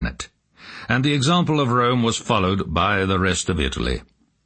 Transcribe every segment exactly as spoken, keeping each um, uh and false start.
magnet, and the example of Rome was followed by the rest of Italy.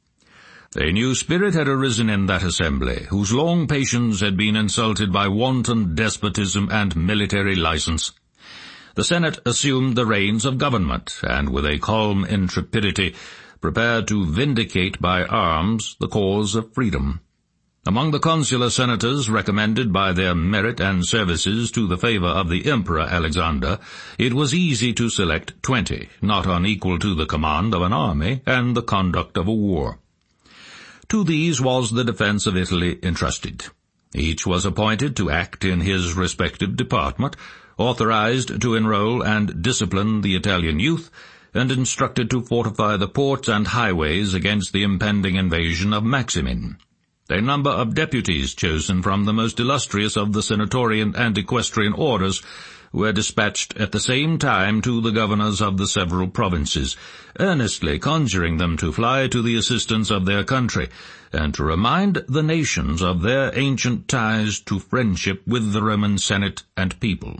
A new spirit had arisen in that assembly, whose long patience had been insulted by wanton despotism and military license. The Senate assumed the reins of government, and with a calm intrepidity prepared to vindicate by arms the cause of freedom. Among the consular senators recommended by their merit and services to the favor of the Emperor Alexander, it was easy to select twenty, not unequal to the command of an army and the conduct of a war. To these was the defense of Italy entrusted. Each was appointed to act in his respective department, authorized to enroll and discipline the Italian youth, and instructed to fortify the ports and highways against the impending invasion of Maximin. A number of deputies chosen from the most illustrious of the senatorian and equestrian orders were dispatched at the same time to the governors of the several provinces, earnestly conjuring them to fly to the assistance of their country, and to remind the nations of their ancient ties to friendship with the Roman Senate and people.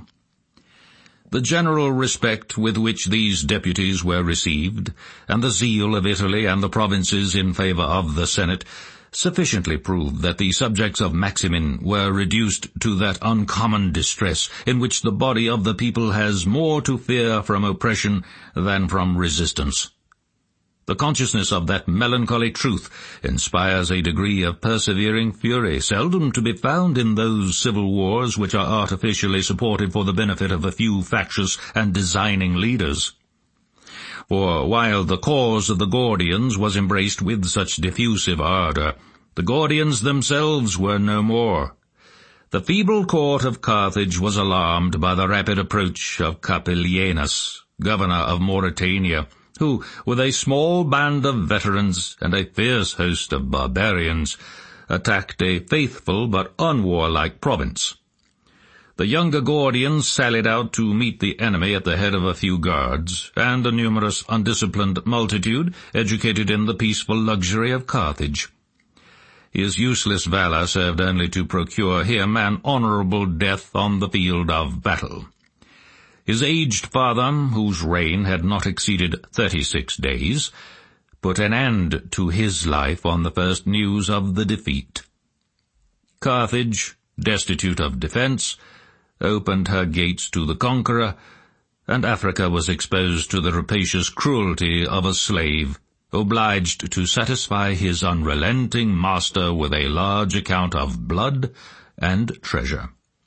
The general respect with which these deputies were received, and the zeal of Italy and the provinces in favor of the Senate, sufficiently proved that the subjects of Maximin were reduced to that uncommon distress in which the body of the people has more to fear from oppression than from resistance. The consciousness of that melancholy truth inspires a degree of persevering fury seldom to be found in those civil wars which are artificially supported for the benefit of a few factious and designing leaders. For while the cause of the Gordians was embraced with such diffusive ardor, the Gordians themselves were no more. The feeble court of Carthage was alarmed by the rapid approach of Capelianus, governor of Mauritania, who, with a small band of veterans and a fierce host of barbarians, attacked a faithful but unwarlike province. The younger Gordians sallied out to meet the enemy at the head of a few guards, and a numerous undisciplined multitude educated in the peaceful luxury of Carthage. His useless valor served only to procure him an honorable death on the field of battle. His aged father, whose reign had not exceeded thirty-six days, put an end to his life on the first news of the defeat. Carthage, destitute of defense, opened her gates to the conqueror, and Africa was exposed to the rapacious cruelty of a slave, obliged to satisfy his unrelenting master with a large account of blood and treasure.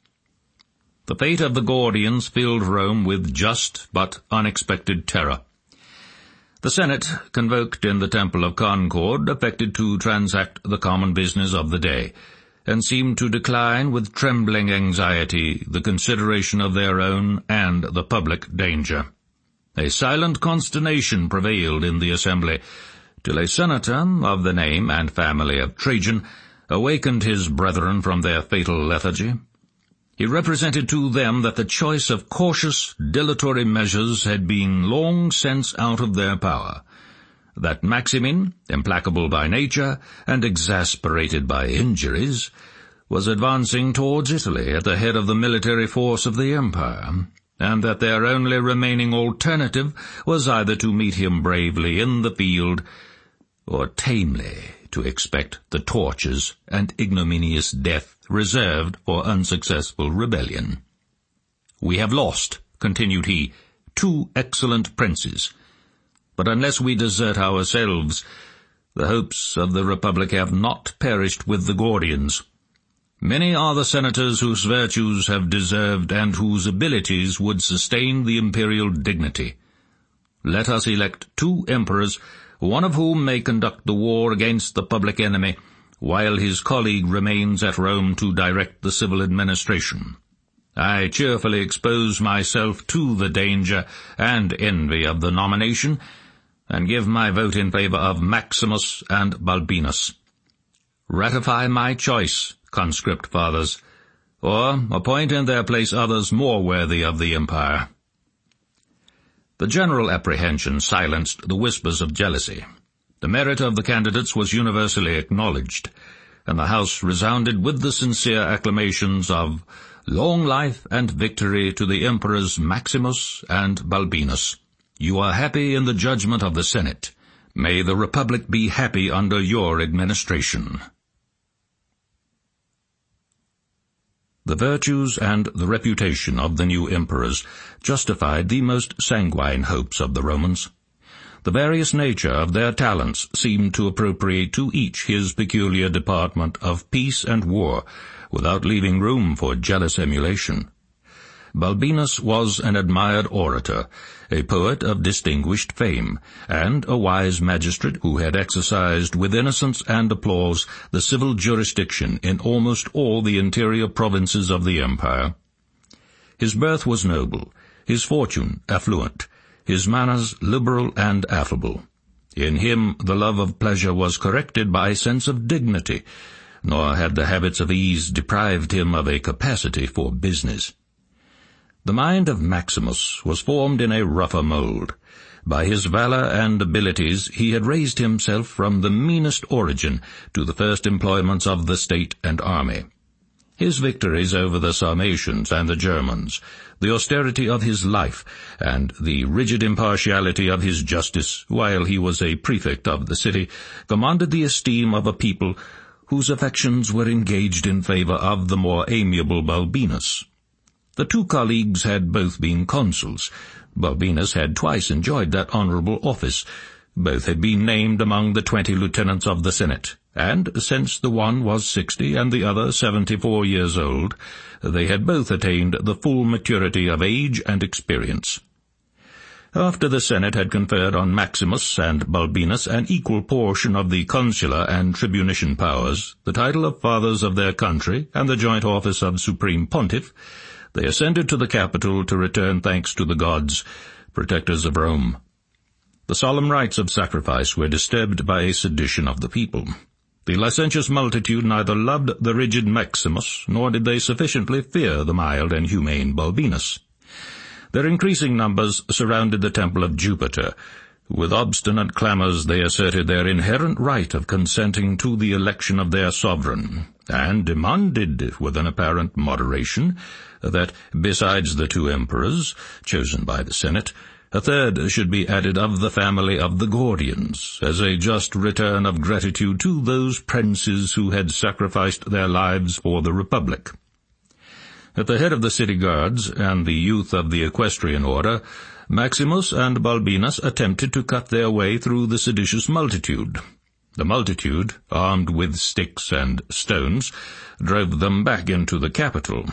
The fate of the Gordians filled Rome with just but unexpected terror. The Senate, convoked in the Temple of Concord, affected to transact the common business of the day, and seemed to decline with trembling anxiety the consideration of their own and the public danger. A silent consternation prevailed in the assembly, till a senator of the name and family of Trajan awakened his brethren from their fatal lethargy. He represented to them that the choice of cautious, dilatory measures had been long since out of their power, that Maximin, implacable by nature and exasperated by injuries, was advancing towards Italy at the head of the military force of the empire, and that their only remaining alternative was either to meet him bravely in the field, or tamely to expect the tortures and ignominious death reserved for unsuccessful rebellion. "We have lost," continued he, "two excellent princes, but unless we desert ourselves, the hopes of the Republic have not perished with the Gordians. Many are the senators whose virtues have deserved and whose abilities would sustain the imperial dignity. Let us elect two emperors, one of whom may conduct the war against the public enemy, while his colleague remains at Rome to direct the civil administration. I cheerfully expose myself to the danger and envy of the nomination, and give my vote in favor of Maximus and Balbinus. Ratify my choice, conscript fathers, or appoint in their place others more worthy of the empire." The general apprehension silenced the whispers of jealousy. The merit of the candidates was universally acknowledged, and the house resounded with the sincere acclamations of "Long life and victory to the Emperors Maximus and Balbinus." You are happy in the judgment of the Senate. May the Republic be happy under your administration. The virtues and the reputation of the new emperors justified the most sanguine hopes of the Romans. The various nature of their talents seemed to appropriate to each his peculiar department of peace and war, without leaving room for jealous emulation. Balbinus was an admired orator, a poet of distinguished fame, and a wise magistrate who had exercised with innocence and applause the civil jurisdiction in almost all the interior provinces of the empire. His birth was noble, his fortune affluent, his manners liberal and affable. In him the love of pleasure was corrected by a sense of dignity, nor had the habits of ease deprived him of a capacity for business. The mind of Maximus was formed in a rougher mould. By his valour and abilities he had raised himself from the meanest origin to the first employments of the state and army. His victories over the Sarmatians and the Germans, the austerity of his life, and the rigid impartiality of his justice, while he was a prefect of the city, commanded the esteem of a people whose affections were engaged in favour of the more amiable Balbinus. The two colleagues had both been consuls. Balbinus had twice enjoyed that honourable office. Both had been named among the twenty lieutenants of the Senate, and since the one was sixty and the other seventy-four years old, they had both attained the full maturity of age and experience. After the Senate had conferred on Maximus and Balbinus an equal portion of the consular and tribunician powers, the title of fathers of their country, and the joint office of supreme pontiff, they ascended to the Capitol to return thanks to the gods, protectors of Rome. The solemn rites of sacrifice were disturbed by a sedition of the people. The licentious multitude neither loved the rigid Maximus, nor did they sufficiently fear the mild and humane Balbinus. Their increasing numbers surrounded the temple of Jupiter. With obstinate clamours they asserted their inherent right of consenting to the election of their sovereign, and demanded, with an apparent moderation, that, besides the two emperors, chosen by the Senate, a third should be added of the family of the Gordians, as a just return of gratitude to those princes who had sacrificed their lives for the Republic. At the head of the city guards and the youth of the equestrian order, Maximus and Balbinus attempted to cut their way through the seditious multitude. The multitude, armed with sticks and stones, drove them back into the Capitol.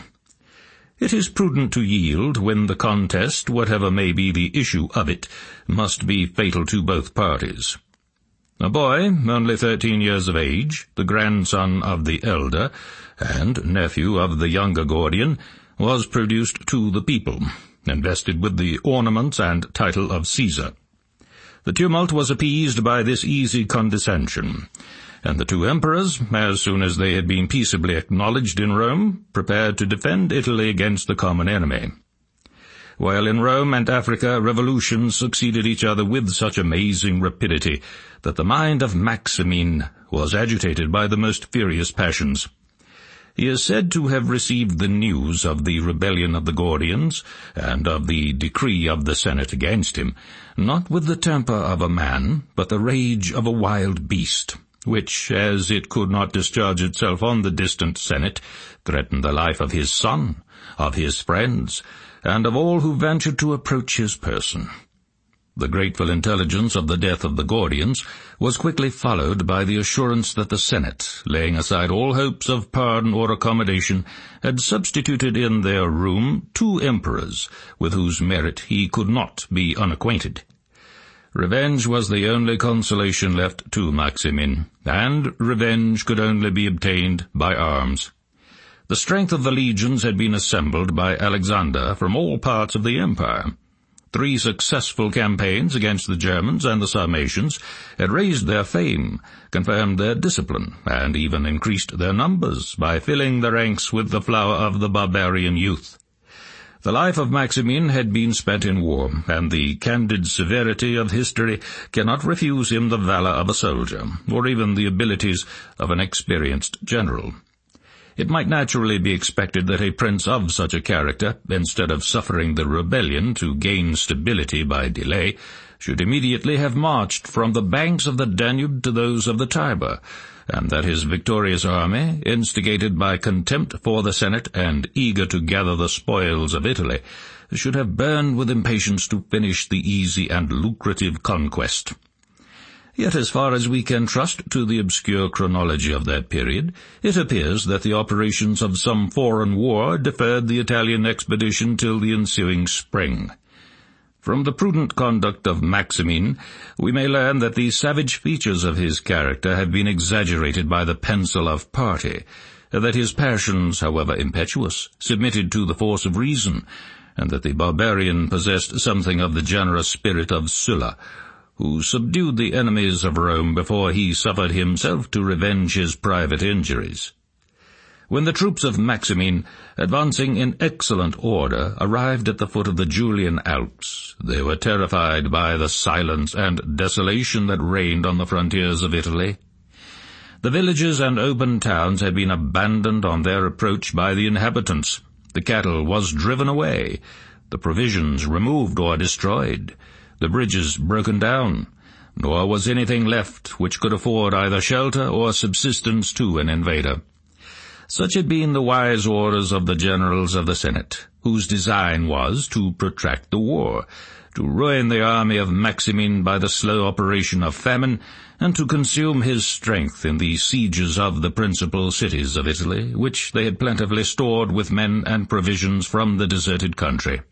It is prudent to yield when the contest, whatever may be the issue of it, must be fatal to both parties. A boy, only thirteen years of age, the grandson of the elder, and nephew of the younger Gordian, was produced to the people, invested with the ornaments and title of Caesar. The tumult was appeased by this easy condescension, and the two emperors, as soon as they had been peaceably acknowledged in Rome, prepared to defend Italy against the common enemy. While in Rome and Africa revolutions succeeded each other with such amazing rapidity that the mind of Maximin was agitated by the most furious passions. He is said to have received the news of the rebellion of the Gordians, and of the decree of the Senate against him, not with the temper of a man, but the rage of a wild beast, which, as it could not discharge itself on the distant Senate, threatened the life of his son, of his friends, and of all who ventured to approach his person. The grateful intelligence of the death of the Gordians was quickly followed by the assurance that the Senate, laying aside all hopes of pardon or accommodation, had substituted in their room two emperors, with whose merit he could not be unacquainted. Revenge was the only consolation left to Maximin, and revenge could only be obtained by arms. The strength of the legions had been assembled by Alexander from all parts of the empire. Three successful campaigns against the Germans and the Sarmatians had raised their fame, confirmed their discipline, and even increased their numbers by filling the ranks with the flower of the barbarian youth. The life of Maximin had been spent in war, and the candid severity of history cannot refuse him the valour of a soldier, or even the abilities of an experienced general. It might naturally be expected that a prince of such a character, instead of suffering the rebellion to gain stability by delay, should immediately have marched from the banks of the Danube to those of the Tiber, and that his victorious army, instigated by contempt for the Senate and eager to gather the spoils of Italy, should have burned with impatience to finish the easy and lucrative conquest. Yet as far as we can trust to the obscure chronology of that period, it appears that the operations of some foreign war deferred the Italian expedition till the ensuing spring. From the prudent conduct of Maximin, we may learn that the savage features of his character had been exaggerated by the pencil of party, that his passions, however impetuous, submitted to the force of reason, and that the barbarian possessed something of the generous spirit of Sulla, who subdued the enemies of Rome before he suffered himself to revenge his private injuries. When the troops of Maximin, advancing in excellent order, arrived at the foot of the Julian Alps, they were terrified by the silence and desolation that reigned on the frontiers of Italy. The villages and open towns had been abandoned on their approach by the inhabitants. The cattle was driven away, the provisions removed or destroyed, the bridges broken down, nor was anything left which could afford either shelter or subsistence to an invader. Such had been the wise orders of the generals of the Senate, whose design was to protract the war, to ruin the army of Maximin by the slow operation of famine, and to consume his strength in the sieges of the principal cities of Italy, which they had plentifully stored with men and provisions from the deserted country.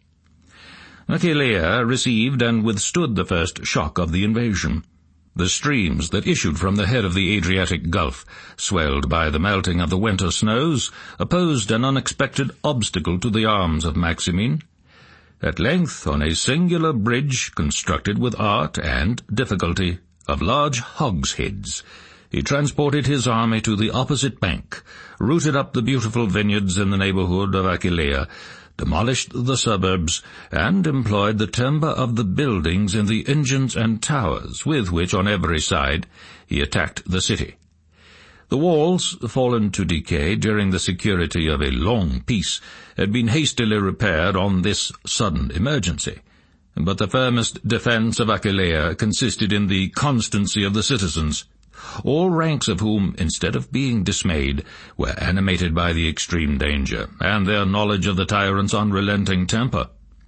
Aquileia received and withstood the first shock of the invasion. The streams that issued from the head of the Adriatic Gulf, swelled by the melting of the winter snows, opposed an unexpected obstacle to the arms of Maximin. At length, on a singular bridge constructed with art and difficulty of large hogsheads, he transported his army to the opposite bank, rooted up the beautiful vineyards in the neighborhood of Aquileia, demolished the suburbs, and employed the timber of the buildings in the engines and towers with which on every side he attacked the city. The walls, fallen to decay during the security of a long peace, had been hastily repaired on this sudden emergency, but the firmest defense of Aquileia consisted in the constancy of the citizens, all ranks of whom, instead of being dismayed, were animated by the extreme danger, and their knowledge of the tyrant's unrelenting temper.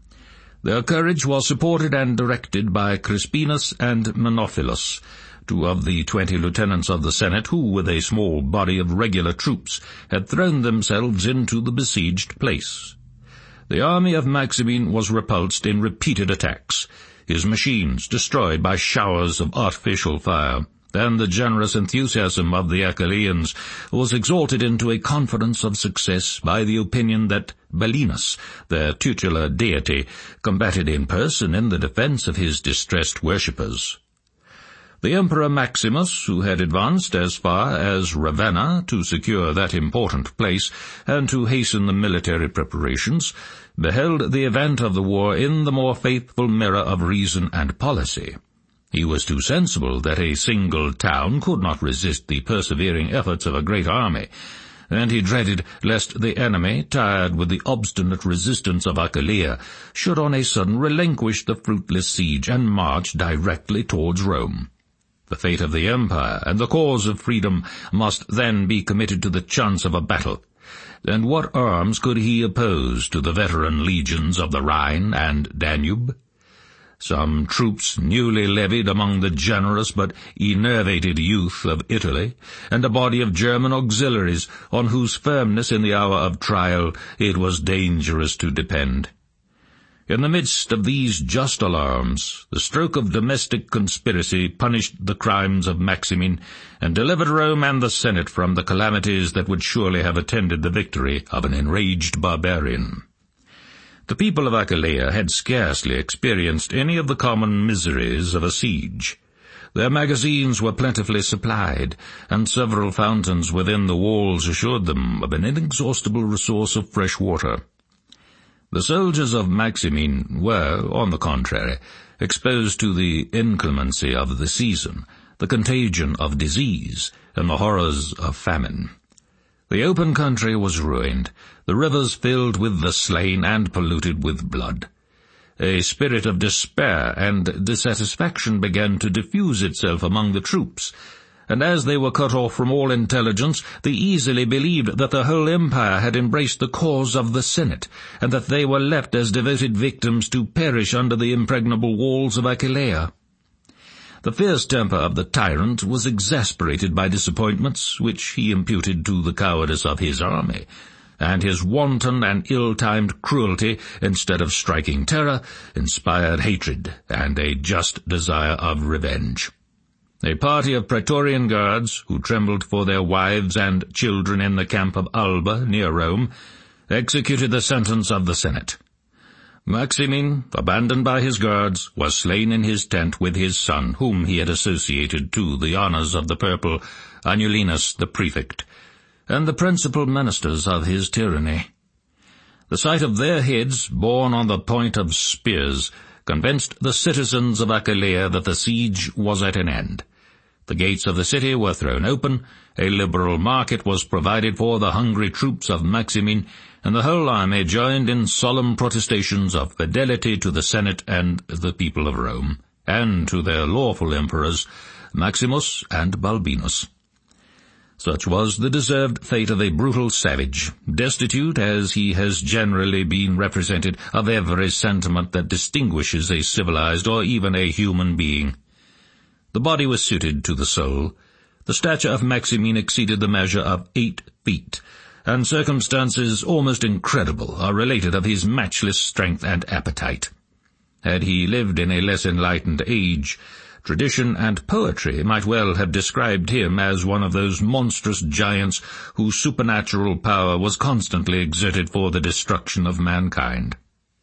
Their courage was supported and directed by Crispinus and Menophilus, two of the twenty lieutenants of the Senate who, with a small body of regular troops, had thrown themselves into the besieged place. The army of Maximin was repulsed in repeated attacks, his machines destroyed by showers of artificial fire, and the generous enthusiasm of the Aquileians was exalted into a confidence of success by the opinion that Belinus, their tutelar deity, combated in person in the defense of his distressed worshippers. The Emperor Maximus, who had advanced as far as Ravenna to secure that important place and to hasten the military preparations, beheld the event of the war in the more faithful mirror of reason and policy. He was too sensible that a single town could not resist the persevering efforts of a great army, and he dreaded lest the enemy, tired with the obstinate resistance of Aquileia, should on a sudden relinquish the fruitless siege and march directly towards Rome. The fate of the empire and the cause of freedom must then be committed to the chance of a battle, and what arms could he oppose to the veteran legions of the Rhine and Danube? Some troops newly levied among the generous but enervated youth of Italy, and a body of German auxiliaries on whose firmness in the hour of trial it was dangerous to depend. In the midst of these just alarms, the stroke of domestic conspiracy punished the crimes of Maximin, and delivered Rome and the Senate from the calamities that would surely have attended the victory of an enraged barbarian. The people of Aquileia had scarcely experienced any of the common miseries of a siege. Their magazines were plentifully supplied, and several fountains within the walls assured them of an inexhaustible resource of fresh water. The soldiers of Maximin were, on the contrary, exposed to the inclemency of the season, the contagion of disease, and the horrors of famine. The open country was ruined, the rivers filled with the slain and polluted with blood. A spirit of despair and dissatisfaction began to diffuse itself among the troops, and as they were cut off from all intelligence, they easily believed that the whole empire had embraced the cause of the Senate, and that they were left as devoted victims to perish under the impregnable walls of Aquileia. The fierce temper of the tyrant was exasperated by disappointments which he imputed to the cowardice of his army, and his wanton and ill-timed cruelty, instead of striking terror, inspired hatred and a just desire of revenge. A party of Praetorian guards, who trembled for their wives and children in the camp of Alba, near Rome, executed the sentence of the Senate. Maximin, abandoned by his guards, was slain in his tent with his son, whom he had associated to the honours of the purple, Anulinus the prefect, and the principal ministers of his tyranny. The sight of their heads, borne on the point of spears, convinced the citizens of Aquileia that the siege was at an end. The gates of the city were thrown open, a liberal market was provided for the hungry troops of Maximin, and the whole army joined in solemn protestations of fidelity to the Senate and the people of Rome, and to their lawful emperors, Maximus and Balbinus. Such was the deserved fate of a brutal savage, destitute, as he has generally been represented, of every sentiment that distinguishes a civilized or even a human being. The body was suited to the soul. The stature of Maximin exceeded the measure of eight feet, and circumstances almost incredible are related of his matchless strength and appetite. Had he lived in a less enlightened age, tradition and poetry might well have described him as one of those monstrous giants whose supernatural power was constantly exerted for the destruction of mankind.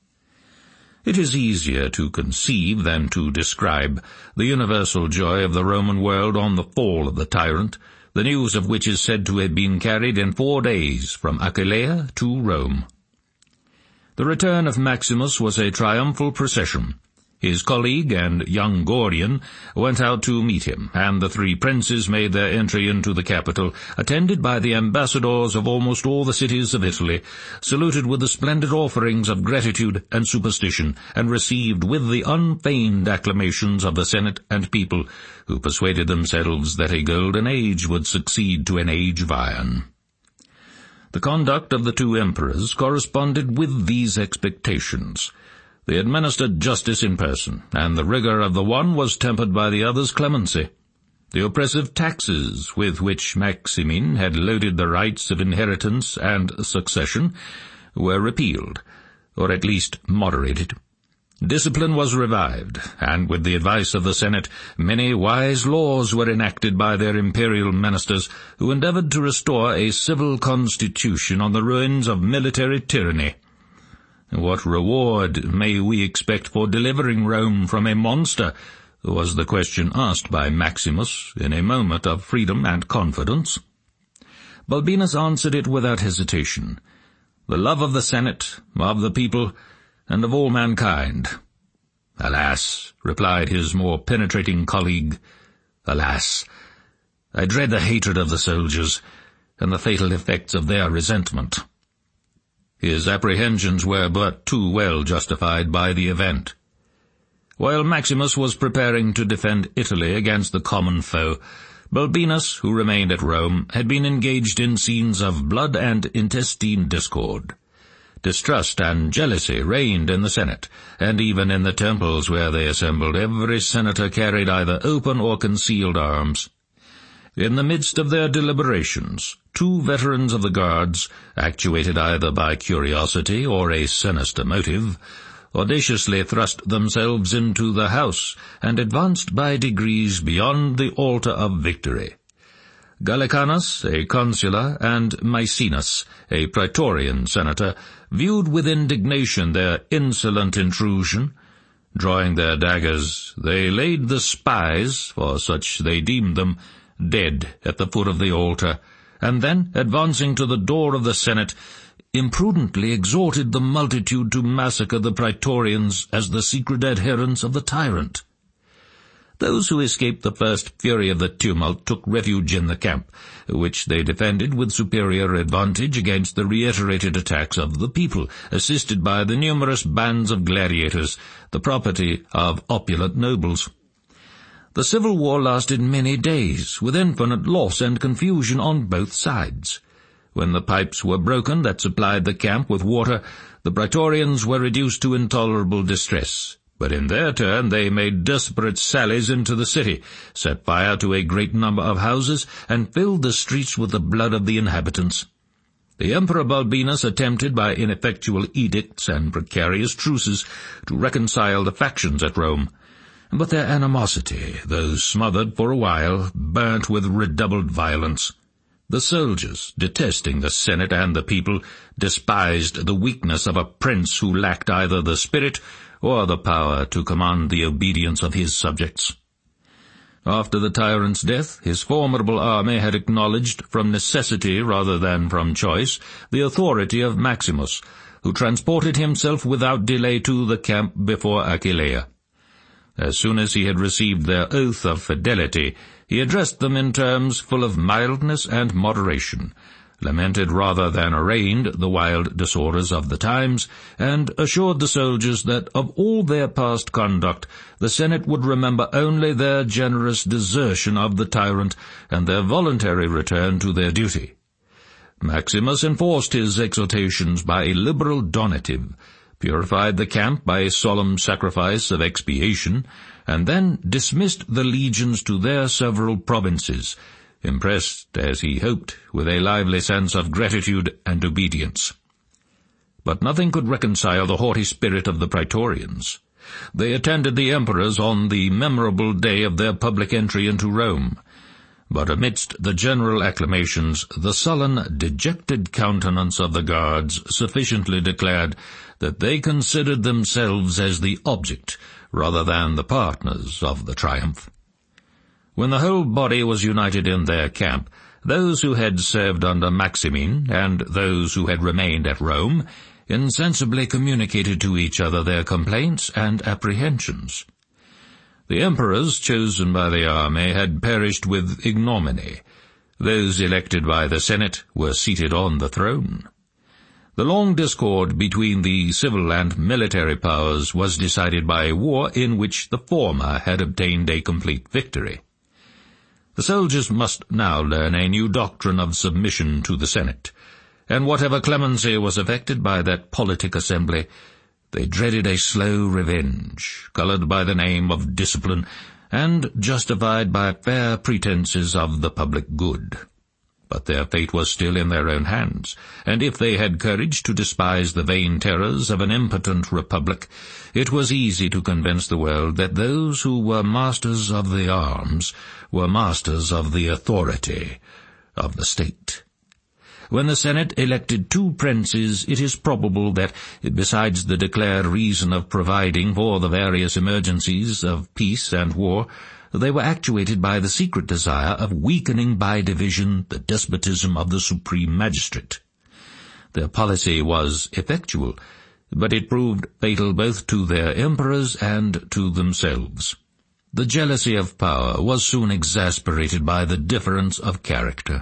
It is easier to conceive than to describe the universal joy of the Roman world on the fall of the tyrant, the news of which is said to have been carried in four days from Aquileia to Rome. The return of Maximus was a triumphal procession. His colleague and young Gordian went out to meet him, and the three princes made their entry into the capital, attended by the ambassadors of almost all the cities of Italy, saluted with the splendid offerings of gratitude and superstition, and received with the unfeigned acclamations of the Senate and people, who persuaded themselves that a golden age would succeed to an age of iron. The conduct of the two emperors corresponded with these expectations. They administered justice in person, and the rigour of the one was tempered by the other's clemency. The oppressive taxes with which Maximin had loaded the rights of inheritance and succession were repealed, or at least moderated. Discipline was revived, and with the advice of the Senate, many wise laws were enacted by their imperial ministers, who endeavoured to restore a civil constitution on the ruins of military tyranny. What reward may we expect for delivering Rome from a monster? Was the question asked by Maximus in a moment of freedom and confidence. Balbinus answered it without hesitation. The love of the Senate, of the people, and of all mankind. Alas, replied his more penetrating colleague, alas, I dread the hatred of the soldiers, and the fatal effects of their resentment. His apprehensions were but too well justified by the event. While Maximus was preparing to defend Italy against the common foe, Balbinus, who remained at Rome, had been engaged in scenes of blood and intestine discord. Distrust and jealousy reigned in the Senate, and even in the temples where they assembled every senator carried either open or concealed arms. In the midst of their deliberations, two veterans of the guards, actuated either by curiosity or a sinister motive, audaciously thrust themselves into the house and advanced by degrees beyond the altar of victory. Gallicanus, a consular, and Maecenas, a Praetorian senator, viewed with indignation their insolent intrusion. Drawing their daggers, they laid the spies, for such they deemed them, dead at the foot of the altar, and then, advancing to the door of the Senate, imprudently exhorted the multitude to massacre the Praetorians as the secret adherents of the tyrant. Those who escaped the first fury of the tumult took refuge in the camp, which they defended with superior advantage against the reiterated attacks of the people, assisted by the numerous bands of gladiators, the property of opulent nobles. The civil war lasted many days, with infinite loss and confusion on both sides. When the pipes were broken that supplied the camp with water, the Praetorians were reduced to intolerable distress. But in their turn they made desperate sallies into the city, set fire to a great number of houses, and filled the streets with the blood of the inhabitants. The Emperor Balbinus attempted by ineffectual edicts and precarious truces to reconcile the factions at Rome, but their animosity, though smothered for a while, burnt with redoubled violence. The soldiers, detesting the Senate and the people, despised the weakness of a prince who lacked either the spirit or the power to command the obedience of his subjects. After the tyrant's death, his formidable army had acknowledged, from necessity rather than from choice, the authority of Maximus, who transported himself without delay to the camp before Aquileia. As soon as he had received their oath of fidelity, he addressed them in terms full of mildness and moderation, lamented rather than arraigned the wild disorders of the times, and assured the soldiers that of all their past conduct the Senate would remember only their generous desertion of the tyrant and their voluntary return to their duty. Maximus enforced his exhortations by a liberal donative, purified the camp by a solemn sacrifice of expiation, and then dismissed the legions to their several provinces, impressed, as he hoped, with a lively sense of gratitude and obedience. But nothing could reconcile the haughty spirit of the Praetorians. They attended the emperors on the memorable day of their public entry into Rome, but amidst the general acclamations the sullen, dejected countenance of the guards sufficiently declared that they considered themselves as the object rather than the partners of the triumph. When the whole body was united in their camp, those who had served under Maximin and those who had remained at Rome insensibly communicated to each other their complaints and apprehensions. The emperors chosen by the army had perished with ignominy. Those elected by the Senate were seated on the throne. The long discord between the civil and military powers was decided by a war in which the former had obtained a complete victory. The soldiers must now learn a new doctrine of submission to the Senate, and whatever clemency was affected by that politic assembly, they dreaded a slow revenge, coloured by the name of discipline, and justified by fair pretences of the public good. But their fate was still in their own hands, and if they had courage to despise the vain terrors of an impotent republic, it was easy to convince the world that those who were masters of the arms were masters of the authority of the state. When the Senate elected two princes, it is probable that, besides the declared reason of providing for the various emergencies of peace and war, they were actuated by the secret desire of weakening by division the despotism of the supreme magistrate. Their policy was effectual, but it proved fatal both to their emperors and to themselves. The jealousy of power was soon exasperated by the difference of character.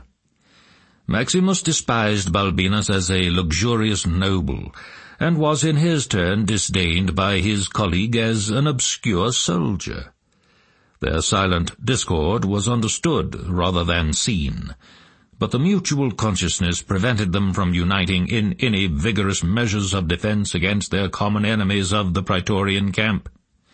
Maximus despised Balbinus as a luxurious noble, and was in his turn disdained by his colleague as an obscure soldier. Their silent discord was understood rather than seen, but the mutual consciousness prevented them from uniting in any vigorous measures of defence against their common enemies of the Praetorian camp.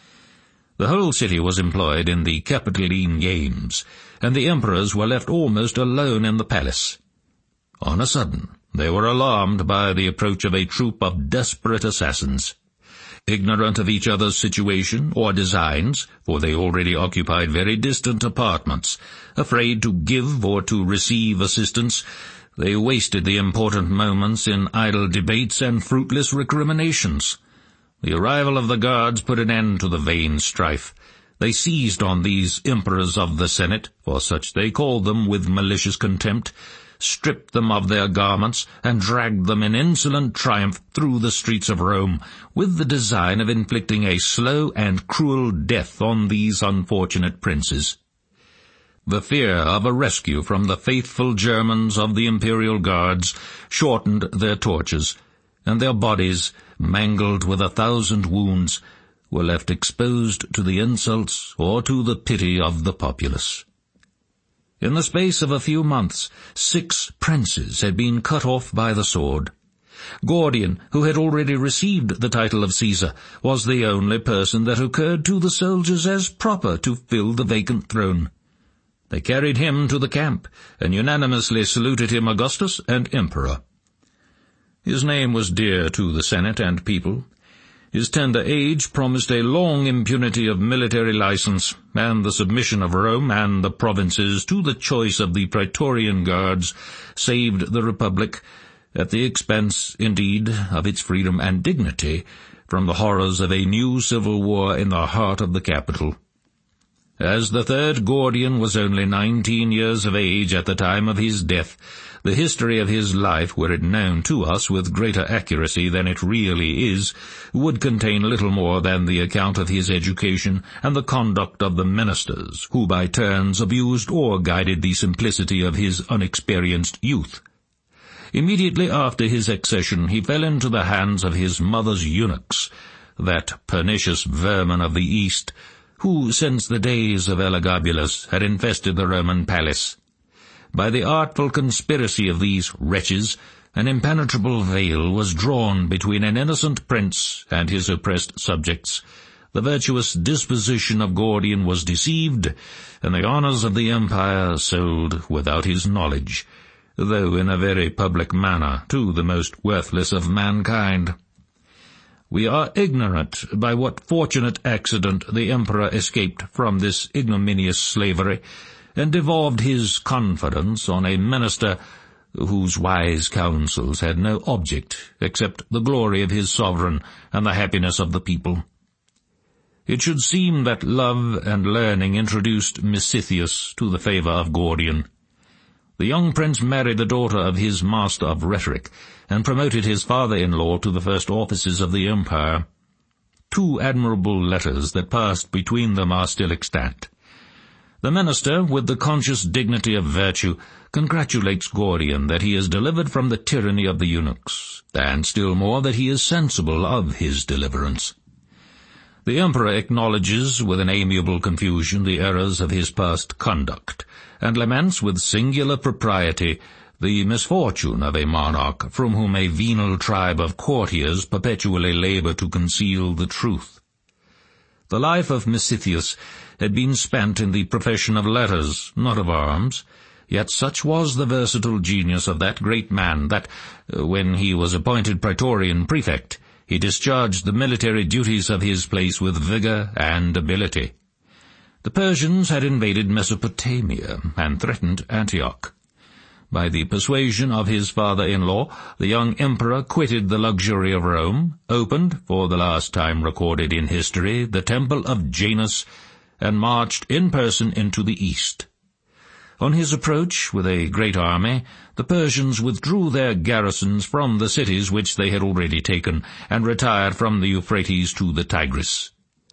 The whole city was employed in the Capitoline games, and the emperors were left almost alone in the palace. On a sudden, they were alarmed by the approach of a troop of desperate assassins. Ignorant of each other's situation or designs, for they already occupied very distant apartments, afraid to give or to receive assistance, they wasted the important moments in idle debates and fruitless recriminations. The arrival of the guards put an end to the vain strife. They seized on these emperors of the Senate, for such they called them with malicious contempt, stripped them of their garments, and dragged them in insolent triumph through the streets of Rome, with the design of inflicting a slow and cruel death on these unfortunate princes. The fear of a rescue from the faithful Germans of the imperial guards shortened their tortures, and their bodies, mangled with a thousand wounds, were left exposed to the insults or to the pity of the populace. In the space of a few months, six princes had been cut off by the sword. Gordian, who had already received the title of Caesar, was the only person that occurred to the soldiers as proper to fill the vacant throne. They carried him to the camp, and unanimously saluted him Augustus and Emperor. His name was dear to the Senate and people. His tender age promised a long impunity of military license, and the submission of Rome and the provinces to the choice of the Praetorian Guards saved the Republic, at the expense, indeed, of its freedom and dignity, from the horrors of a new civil war in the heart of the capital. As the third Gordian was only nineteen years of age at the time of his death, the history of his life, were it known to us with greater accuracy than it really is, would contain little more than the account of his education and the conduct of the ministers, who by turns abused or guided the simplicity of his unexperienced youth. Immediately after his accession he fell into the hands of his mother's eunuchs, that pernicious vermin of the East, who, since the days of Elagabalus, had infested the Roman palace. By the artful conspiracy of these wretches, an impenetrable veil was drawn between an innocent prince and his oppressed subjects. The virtuous disposition of Gordian was deceived, and the honours of the empire sold without his knowledge, though in a very public manner, to the most worthless of mankind. We are ignorant by what fortunate accident the emperor escaped from this ignominious slavery, and devolved his confidence on a minister whose wise counsels had no object except the glory of his sovereign and the happiness of the people. It should seem that love and learning introduced Misitheus to the favour of Gordian. The young prince married the daughter of his master of rhetoric, and promoted his father-in-law to the first offices of the empire. Two admirable letters that passed between them are still extant. The minister, with the conscious dignity of virtue, congratulates Gordian that he is delivered from the tyranny of the eunuchs, and still more that he is sensible of his deliverance. The emperor acknowledges with an amiable confusion the errors of his past conduct, and laments with singular propriety the misfortune of a monarch from whom a venal tribe of courtiers perpetually labour to conceal the truth. The life of Misitheus had been spent in the profession of letters, not of arms, yet such was the versatile genius of that great man that, when he was appointed Praetorian prefect, he discharged the military duties of his place with vigour and ability. The Persians had invaded Mesopotamia and threatened Antioch. By the persuasion of his father-in-law, the young emperor quitted the luxury of Rome, opened, for the last time recorded in history, the temple of Janus, and marched in person into the east. On his approach with a great army, the Persians withdrew their garrisons from the cities which they had already taken, and retired from the Euphrates to the Tigris.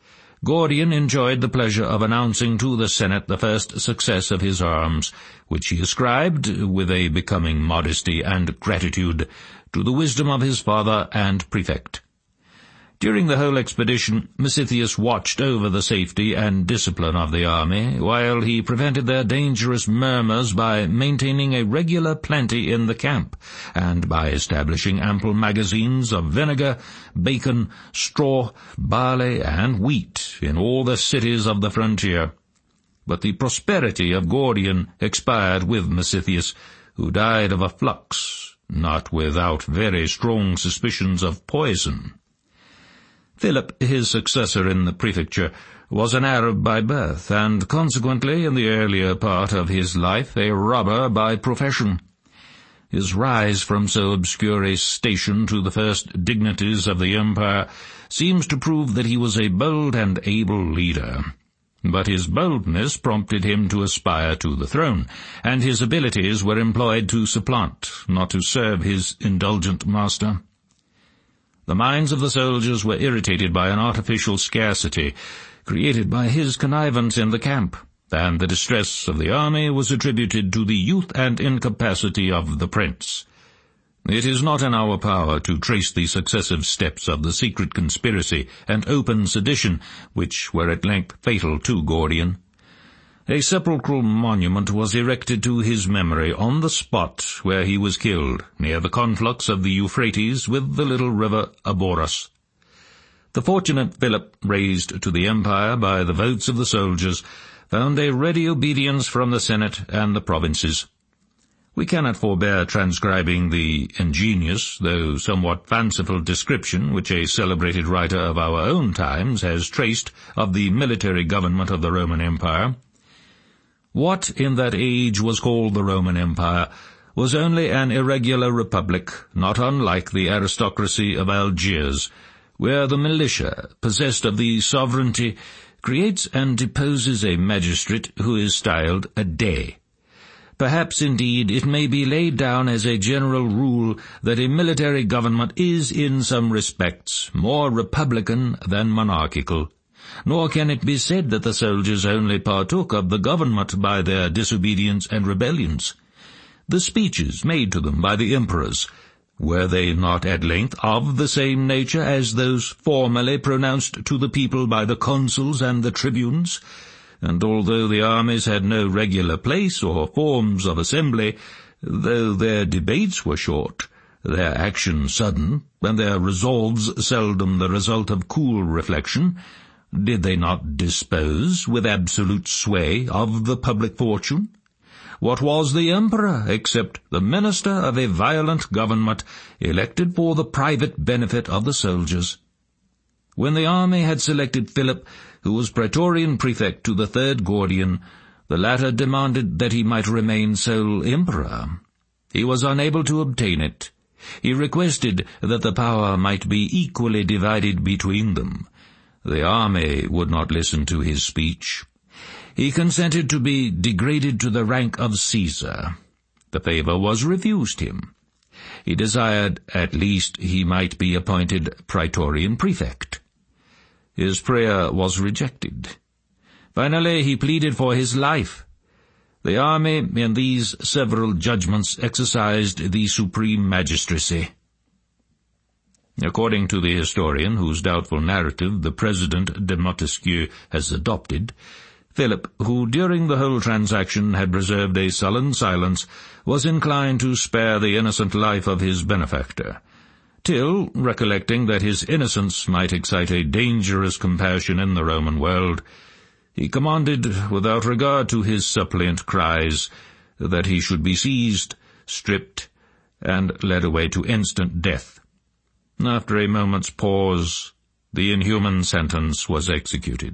Gordian enjoyed the pleasure of announcing to the Senate the first success of his arms, which he ascribed, with a becoming modesty and gratitude, to the wisdom of his father and prefect. During the whole expedition, Misitheus watched over the safety and discipline of the army, while he prevented their dangerous murmurs by maintaining a regular plenty in the camp, and by establishing ample magazines of vinegar, bacon, straw, barley, and wheat in all the cities of the frontier. But the prosperity of Gordian expired with Misitheus, who died of a flux, not without very strong suspicions of poison. Philip, his successor in the prefecture, was an Arab by birth, and consequently, in the earlier part of his life, a robber by profession. His rise from so obscure a station to the first dignities of the empire seems to prove that he was a bold and able leader. But his boldness prompted him to aspire to the throne, and his abilities were employed to supplant, not to serve his indulgent master. The minds of the soldiers were irritated by an artificial scarcity created by his connivance in the camp, and the distress of the army was attributed to the youth and incapacity of the prince. It is not in our power to trace the successive steps of the secret conspiracy and open sedition which were at length fatal to Gordian. A sepulchral monument was erected to his memory on the spot where he was killed, near the conflux of the Euphrates with the little river Aboras. The fortunate Philip, raised to the empire by the votes of the soldiers, found a ready obedience from the Senate and the provinces. We cannot forbear transcribing the ingenious, though somewhat fanciful description which a celebrated writer of our own times has traced of the military government of the Roman Empire. What in that age was called the Roman Empire was only an irregular republic, not unlike the aristocracy of Algiers, where the militia, possessed of the sovereignty, creates and deposes a magistrate who is styled a Dey. Perhaps, indeed, it may be laid down as a general rule that a military government is, in some respects, more republican than monarchical. Nor can it be said that the soldiers only partook of the government by their disobedience and rebellions. The speeches made to them by the emperors, were they not at length of the same nature as those formerly pronounced to the people by the consuls and the tribunes? And although the armies had no regular place or forms of assembly, though their debates were short, their action sudden, and their resolves seldom the result of cool reflection, did they not dispose, with absolute sway, of the public fortune? What was the emperor, except the minister of a violent government, elected for the private benefit of the soldiers? When the army had selected Philip, who was praetorian prefect to the third Gordian, the latter demanded that he might remain sole emperor. He was unable to obtain it. He requested that the power might be equally divided between them. The army would not listen to his speech. He consented to be degraded to the rank of Caesar. The favor was refused him. He desired at least he might be appointed praetorian prefect. His prayer was rejected. Finally, he pleaded for his life. The army, in these several judgments, exercised the supreme magistracy. According to the historian, whose doubtful narrative the President de Montesquieu has adopted, Philip, who during the whole transaction had preserved a sullen silence, was inclined to spare the innocent life of his benefactor, till, recollecting that his innocence might excite a dangerous compassion in the Roman world, he commanded, without regard to his suppliant cries, that he should be seized, stripped, and led away to instant death. After a moment's pause, the inhuman sentence was executed.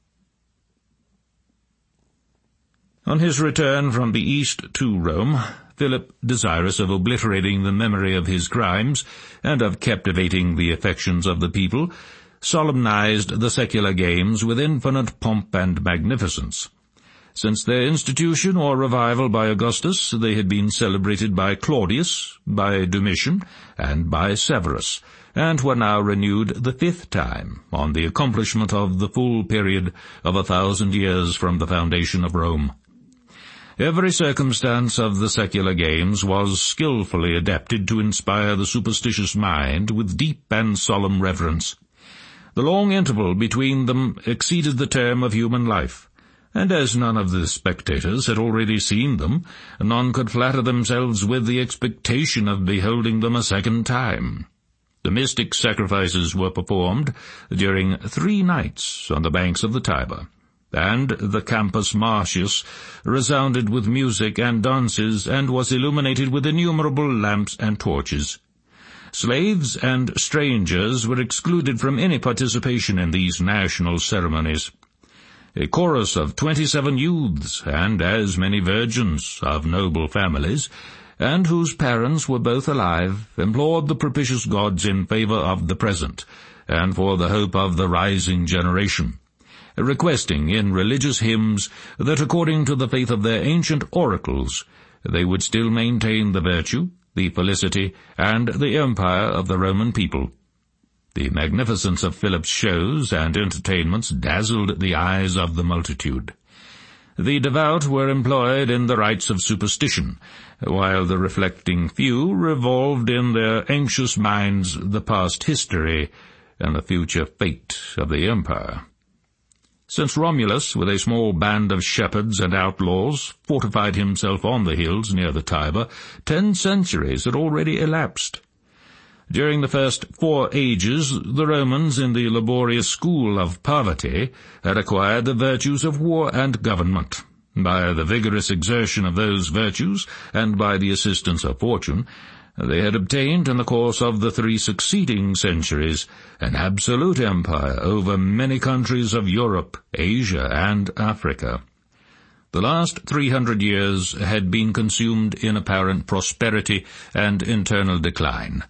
On his return from the east to Rome, Philip, desirous of obliterating the memory of his crimes and of captivating the affections of the people, solemnized the secular games with infinite pomp and magnificence. Since their institution or revival by Augustus, they had been celebrated by Claudius, by Domitian, and by Severus, and were now renewed the fifth time, on the accomplishment of the full period of a thousand years from the foundation of Rome. Every circumstance of the secular games was skilfully adapted to inspire the superstitious mind with deep and solemn reverence. The long interval between them exceeded the term of human life, and as none of the spectators had already seen them, none could flatter themselves with the expectation of beholding them a second time. The mystic sacrifices were performed during three nights on the banks of the Tiber, and the Campus Martius resounded with music and dances, and was illuminated with innumerable lamps and torches. Slaves and strangers were excluded from any participation in these national ceremonies. A chorus of twenty-seven youths, and as many virgins of noble families, and whose parents were both alive, implored the propitious gods in favor of the present, and for the hope of the rising generation. requesting in religious hymns that according to the faith of their ancient oracles they would still maintain the virtue, the felicity, and the empire of the Roman people. The magnificence of Philip's shows and entertainments dazzled the eyes of the multitude. The devout were employed in the rites of superstition, while the reflecting few revolved in their anxious minds the past history and the future fate of the empire. Since Romulus, with a small band of shepherds and outlaws, fortified himself on the hills near the Tiber, ten centuries had already elapsed. During the first four ages, the Romans in the laborious school of poverty had acquired the virtues of war and government. By the vigorous exertion of those virtues, and by the assistance of fortune, they had obtained in the course of the three succeeding centuries an absolute empire over many countries of Europe, Asia, and Africa. The last three hundred years had been consumed in apparent prosperity and internal decline.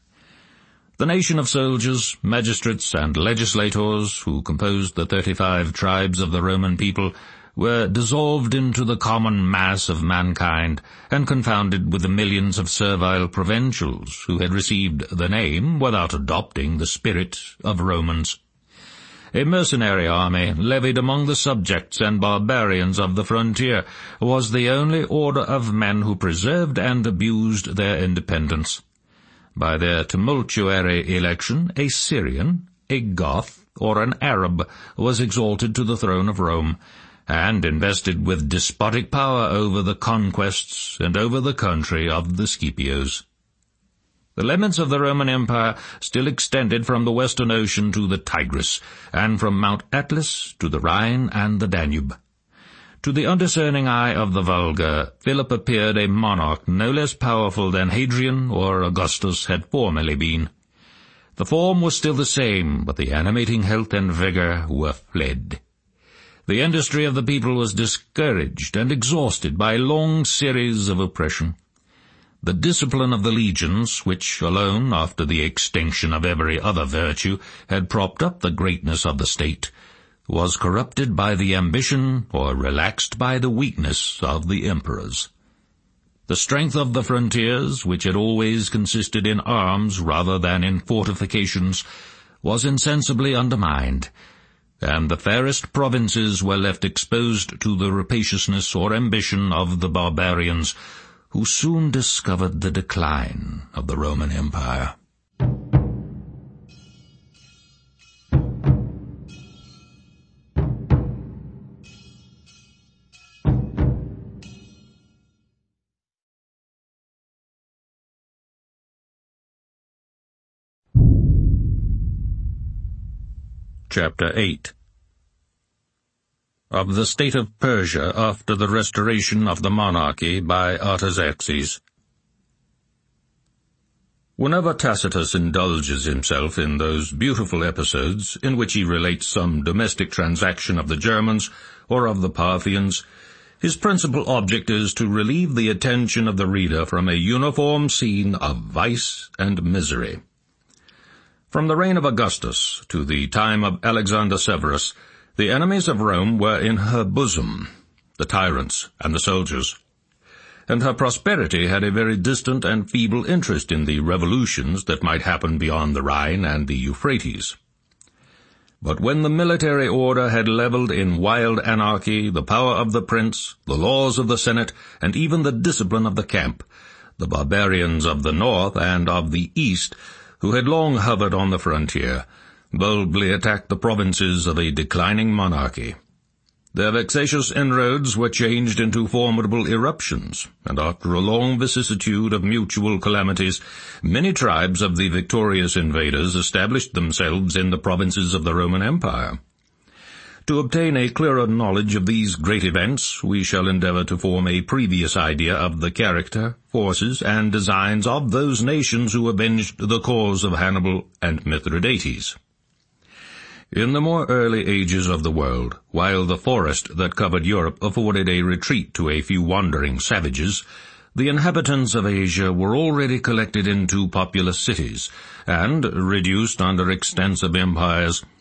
The nation of soldiers, magistrates, and legislators, who composed the thirty-five tribes of the Roman people, were dissolved into the common mass of mankind, and confounded with the millions of servile provincials who had received the name, without adopting the spirit, of Romans. A mercenary army, levied among the subjects and barbarians of the frontier, was the only order of men who preserved and abused their independence. By their tumultuary election, a Syrian, a Goth, or an Arab was exalted to the throne of Rome, and invested with despotic power over the conquests and over the country of the Scipios. The limits of the Roman Empire still extended from the western ocean to the Tigris, and from Mount Atlas to the Rhine and the Danube. To the undiscerning eye of the vulgar, Philip appeared a monarch no less powerful than Hadrian or Augustus had formerly been. The form was still the same, but the animating health and vigor were fled. The industry of the people was discouraged and exhausted by a long series of oppression. The discipline of the legions, which alone, after the extinction of every other virtue, had propped up the greatness of the state, was corrupted by the ambition or relaxed by the weakness of the emperors. The strength of the frontiers, which had always consisted in arms rather than in fortifications, was insensibly undermined, and the fairest provinces were left exposed to the rapaciousness or ambition of the barbarians, who soon discovered the decline of the Roman Empire. Chapter eight. Of the state of Persia after the restoration of the monarchy by Artaxerxes. Whenever Tacitus indulges himself in those beautiful episodes in which he relates some domestic transaction of the Germans or of the Parthians, his principal object is to relieve the attention of the reader from a uniform scene of vice and misery. From the reign of Augustus to the time of Alexander Severus, the enemies of Rome were in her bosom, the tyrants and the soldiers, and her prosperity had a very distant and feeble interest in the revolutions that might happen beyond the Rhine and the Euphrates. But when the military order had levelled in wild anarchy the power of the prince, the laws of the senate, and even the discipline of the camp, the barbarians of the north and of the east, who had long hovered on the frontier, boldly attacked the provinces of a declining monarchy. Their vexatious inroads were changed into formidable eruptions, and after a long vicissitude of mutual calamities, many tribes of the victorious invaders established themselves in the provinces of the Roman Empire. To obtain a clearer knowledge of these great events, we shall endeavor to form a previous idea of the character, forces, and designs of those nations who avenged the cause of Hannibal and Mithridates. In the more early ages of the world, while the forest that covered Europe afforded a retreat to a few wandering savages, the inhabitants of Asia were already collected into populous cities, and, reduced under extensive empires,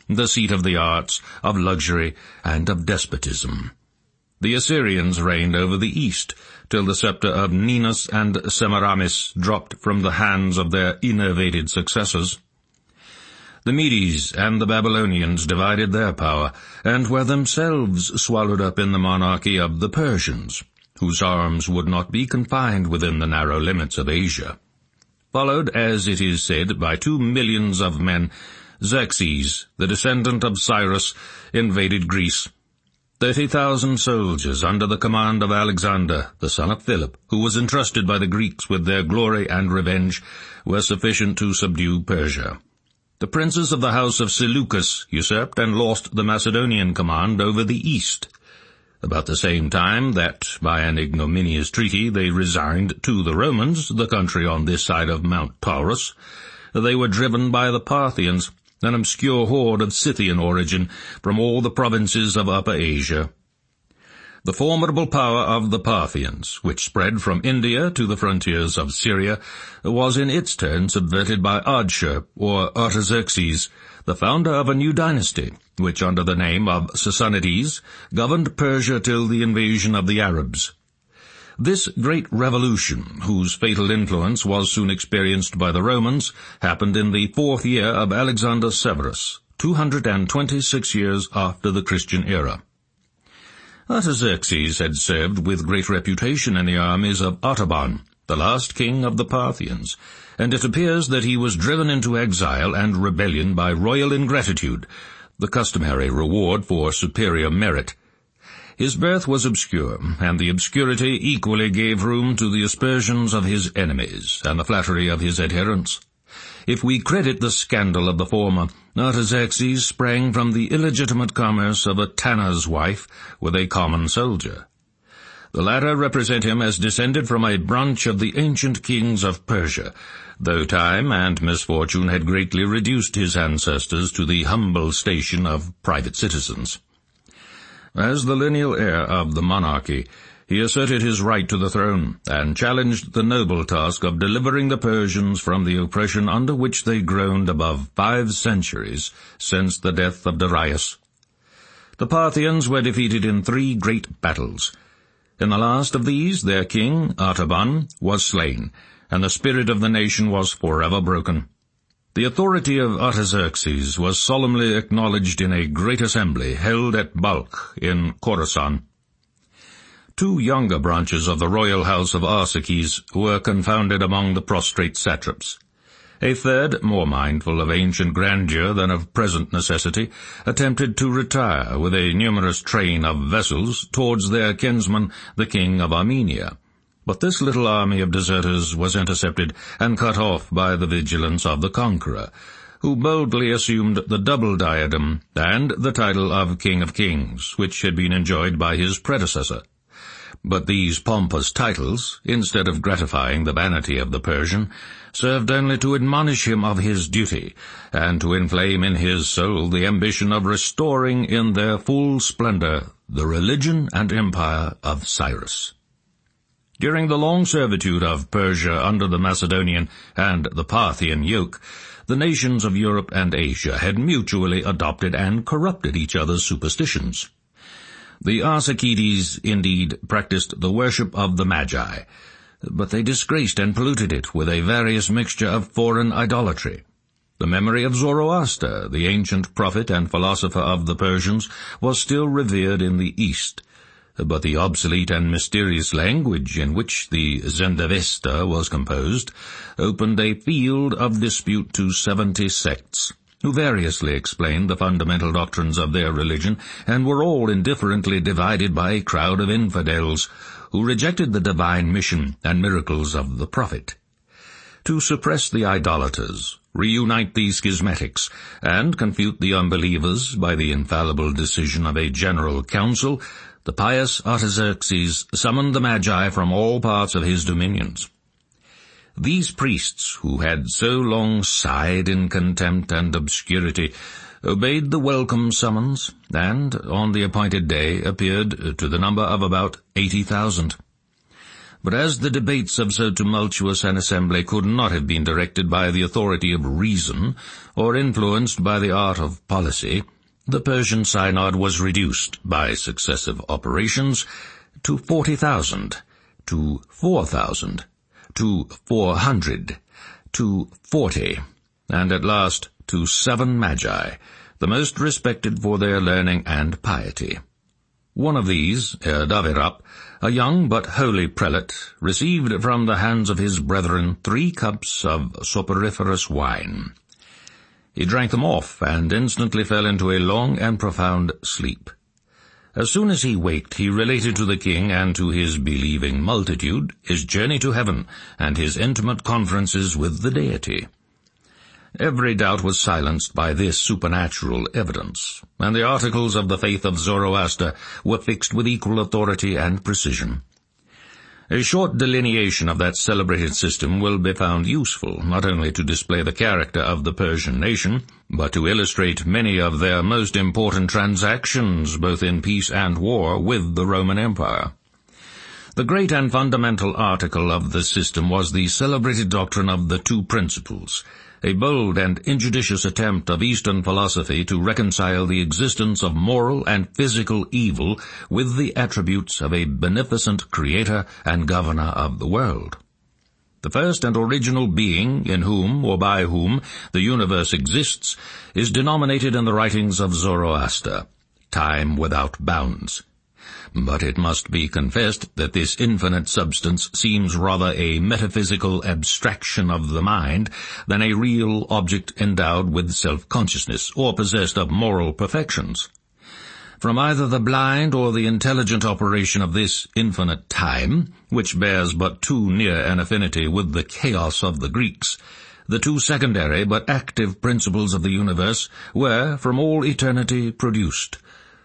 the seat of the arts, of luxury, and of despotism. The Assyrians reigned over the east, till the scepter of Ninus and Semiramis dropped from the hands of their enervated successors. The Medes and the Babylonians divided their power, and were themselves swallowed up in the monarchy of the Persians, whose arms would not be confined within the narrow limits of Asia. Followed, as it is said, by two millions of men, Xerxes, the descendant of Cyrus, invaded Greece. Thirty thousand soldiers under the command of Alexander, the son of Philip, who was entrusted by the Greeks with their glory and revenge, were sufficient to subdue Persia. The princes of the house of Seleucus usurped and lost the Macedonian command over the east. About the same time that, by an ignominious treaty, they resigned to the Romans the country on this side of Mount Taurus, they were driven by the Parthians, an obscure horde of Scythian origin, from all the provinces of Upper Asia. The formidable power of the Parthians, which spread from India to the frontiers of Syria, was in its turn subverted by Ardshir, or Artaxerxes, the founder of a new dynasty, which under the name of Sassanides governed Persia till the invasion of the Arabs. This great revolution, whose fatal influence was soon experienced by the Romans, happened in the fourth year of Alexander Severus, two hundred and twenty-six years after the Christian era. Artaxerxes had served with great reputation in the armies of Artaban, the last king of the Parthians, and it appears that he was driven into exile and rebellion by royal ingratitude, the customary reward for superior merit. His birth was obscure, and the obscurity equally gave room to the aspersions of his enemies and the flattery of his adherents. If we credit the scandal of the former, Artaxerxes sprang from the illegitimate commerce of a tanner's wife with a common soldier. The latter represent him as descended from a branch of the ancient kings of Persia, though time and misfortune had greatly reduced his ancestors to the humble station of private citizens. As the lineal heir of the monarchy, he asserted his right to the throne, and challenged the noble task of delivering the Persians from the oppression under which they groaned above five centuries since the death of Darius. The Parthians were defeated in three great battles. In the last of these, their king, Artaban, was slain, and the spirit of the nation was forever broken. The authority of Artaxerxes was solemnly acknowledged in a great assembly held at Balkh in Khorasan. Two younger branches of the royal house of Arsaces were confounded among the prostrate satraps. A third, more mindful of ancient grandeur than of present necessity, attempted to retire with a numerous train of vessels towards their kinsman, the king of Armenia. But this little army of deserters was intercepted and cut off by the vigilance of the conqueror, who boldly assumed the double diadem and the title of King of Kings, which had been enjoyed by his predecessor. But these pompous titles, instead of gratifying the vanity of the Persian, served only to admonish him of his duty, and to inflame in his soul the ambition of restoring in their full splendor the religion and empire of Cyrus. During the long servitude of Persia under the Macedonian and the Parthian yoke, the nations of Europe and Asia had mutually adopted and corrupted each other's superstitions. The Arsacides, indeed, practiced the worship of the Magi, but they disgraced and polluted it with a various mixture of foreign idolatry. The memory of Zoroaster, the ancient prophet and philosopher of the Persians, was still revered in the East, but the obsolete and mysterious language in which the Zendavesta was composed opened a field of dispute to seventy sects, who variously explained the fundamental doctrines of their religion, and were all indifferently divided by a crowd of infidels, who rejected the divine mission and miracles of the prophet. To suppress the idolaters, reunite the schismatics, and confute the unbelievers by the infallible decision of a general council, the pious Artaxerxes summoned the Magi from all parts of his dominions. These priests, who had so long sighed in contempt and obscurity, obeyed the welcome summons, and on the appointed day appeared to the number of about eighty thousand. But as the debates of so tumultuous an assembly could not have been directed by the authority of reason, or influenced by the art of policy, the Persian synod was reduced, by successive operations, to forty thousand, to four thousand, to four hundred, to forty, and at last to seven magi, the most respected for their learning and piety. One of these, Erdavirap, a young but holy prelate, received from the hands of his brethren three cups of soporiferous wine. He drank them off, and instantly fell into a long and profound sleep. As soon as he waked, he related to the king and to his believing multitude his journey to heaven and his intimate conferences with the deity. Every doubt was silenced by this supernatural evidence, and the articles of the faith of Zoroaster were fixed with equal authority and precision. A short delineation of that celebrated system will be found useful, not only to display the character of the Persian nation, but to illustrate many of their most important transactions, both in peace and war, with the Roman Empire. The great and fundamental article of the system was the celebrated doctrine of the two principles, a bold and injudicious attempt of Eastern philosophy to reconcile the existence of moral and physical evil with the attributes of a beneficent creator and governor of the world. The first and original being, in whom or by whom the universe exists, is denominated in the writings of Zoroaster, time without bounds. But it must be confessed that this infinite substance seems rather a metaphysical abstraction of the mind than a real object endowed with self-consciousness or possessed of moral perfections. From either the blind or the intelligent operation of this infinite time, which bears but too near an affinity with the chaos of the Greeks, the two secondary but active principles of the universe were from all eternity produced,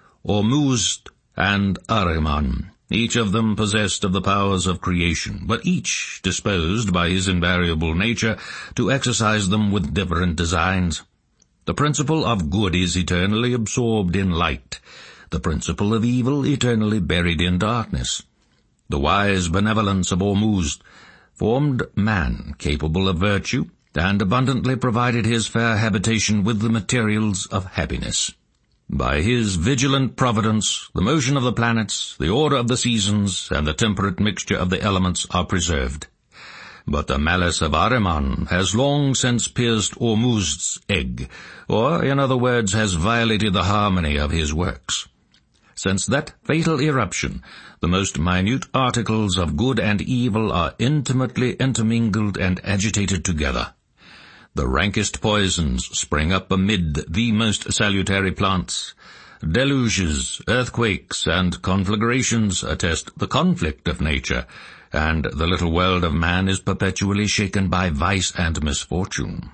Ormuzd and Ahriman, each of them possessed of the powers of creation, but each disposed by his invariable nature to exercise them with different designs. The principle of good is eternally absorbed in light, the principle of evil eternally buried in darkness. The wise benevolence of Ormuzd formed man capable of virtue, and abundantly provided his fair habitation with the materials of happiness. By his vigilant providence, the motion of the planets, the order of the seasons, and the temperate mixture of the elements are preserved. But the malice of Ahriman has long since pierced Ormuzd's egg, or, in other words, has violated the harmony of his works. Since that fatal eruption, the most minute articles of good and evil are intimately intermingled and agitated together. The rankest poisons spring up amid the most salutary plants. Deluges, earthquakes, and conflagrations attest the conflict of nature, and the little world of man is perpetually shaken by vice and misfortune.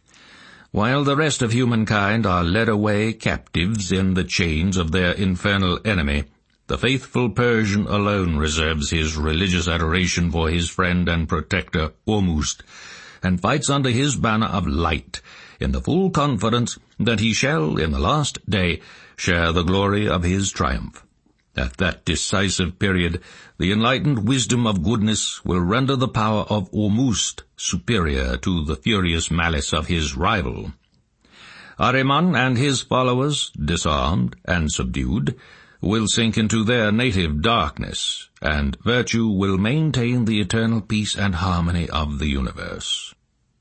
While the rest of humankind are led away captives in the chains of their infernal enemy, the faithful Persian alone reserves his religious adoration for his friend and protector Ormuzd, and fights under his banner of light, in the full confidence that he shall, in the last day, share the glory of his triumph. At that decisive period, the enlightened wisdom of goodness will render the power of Ormuzd superior to the furious malice of his rival. Ahriman and his followers, disarmed and subdued, will sink into their native darkness, and virtue will maintain the eternal peace and harmony of the universe.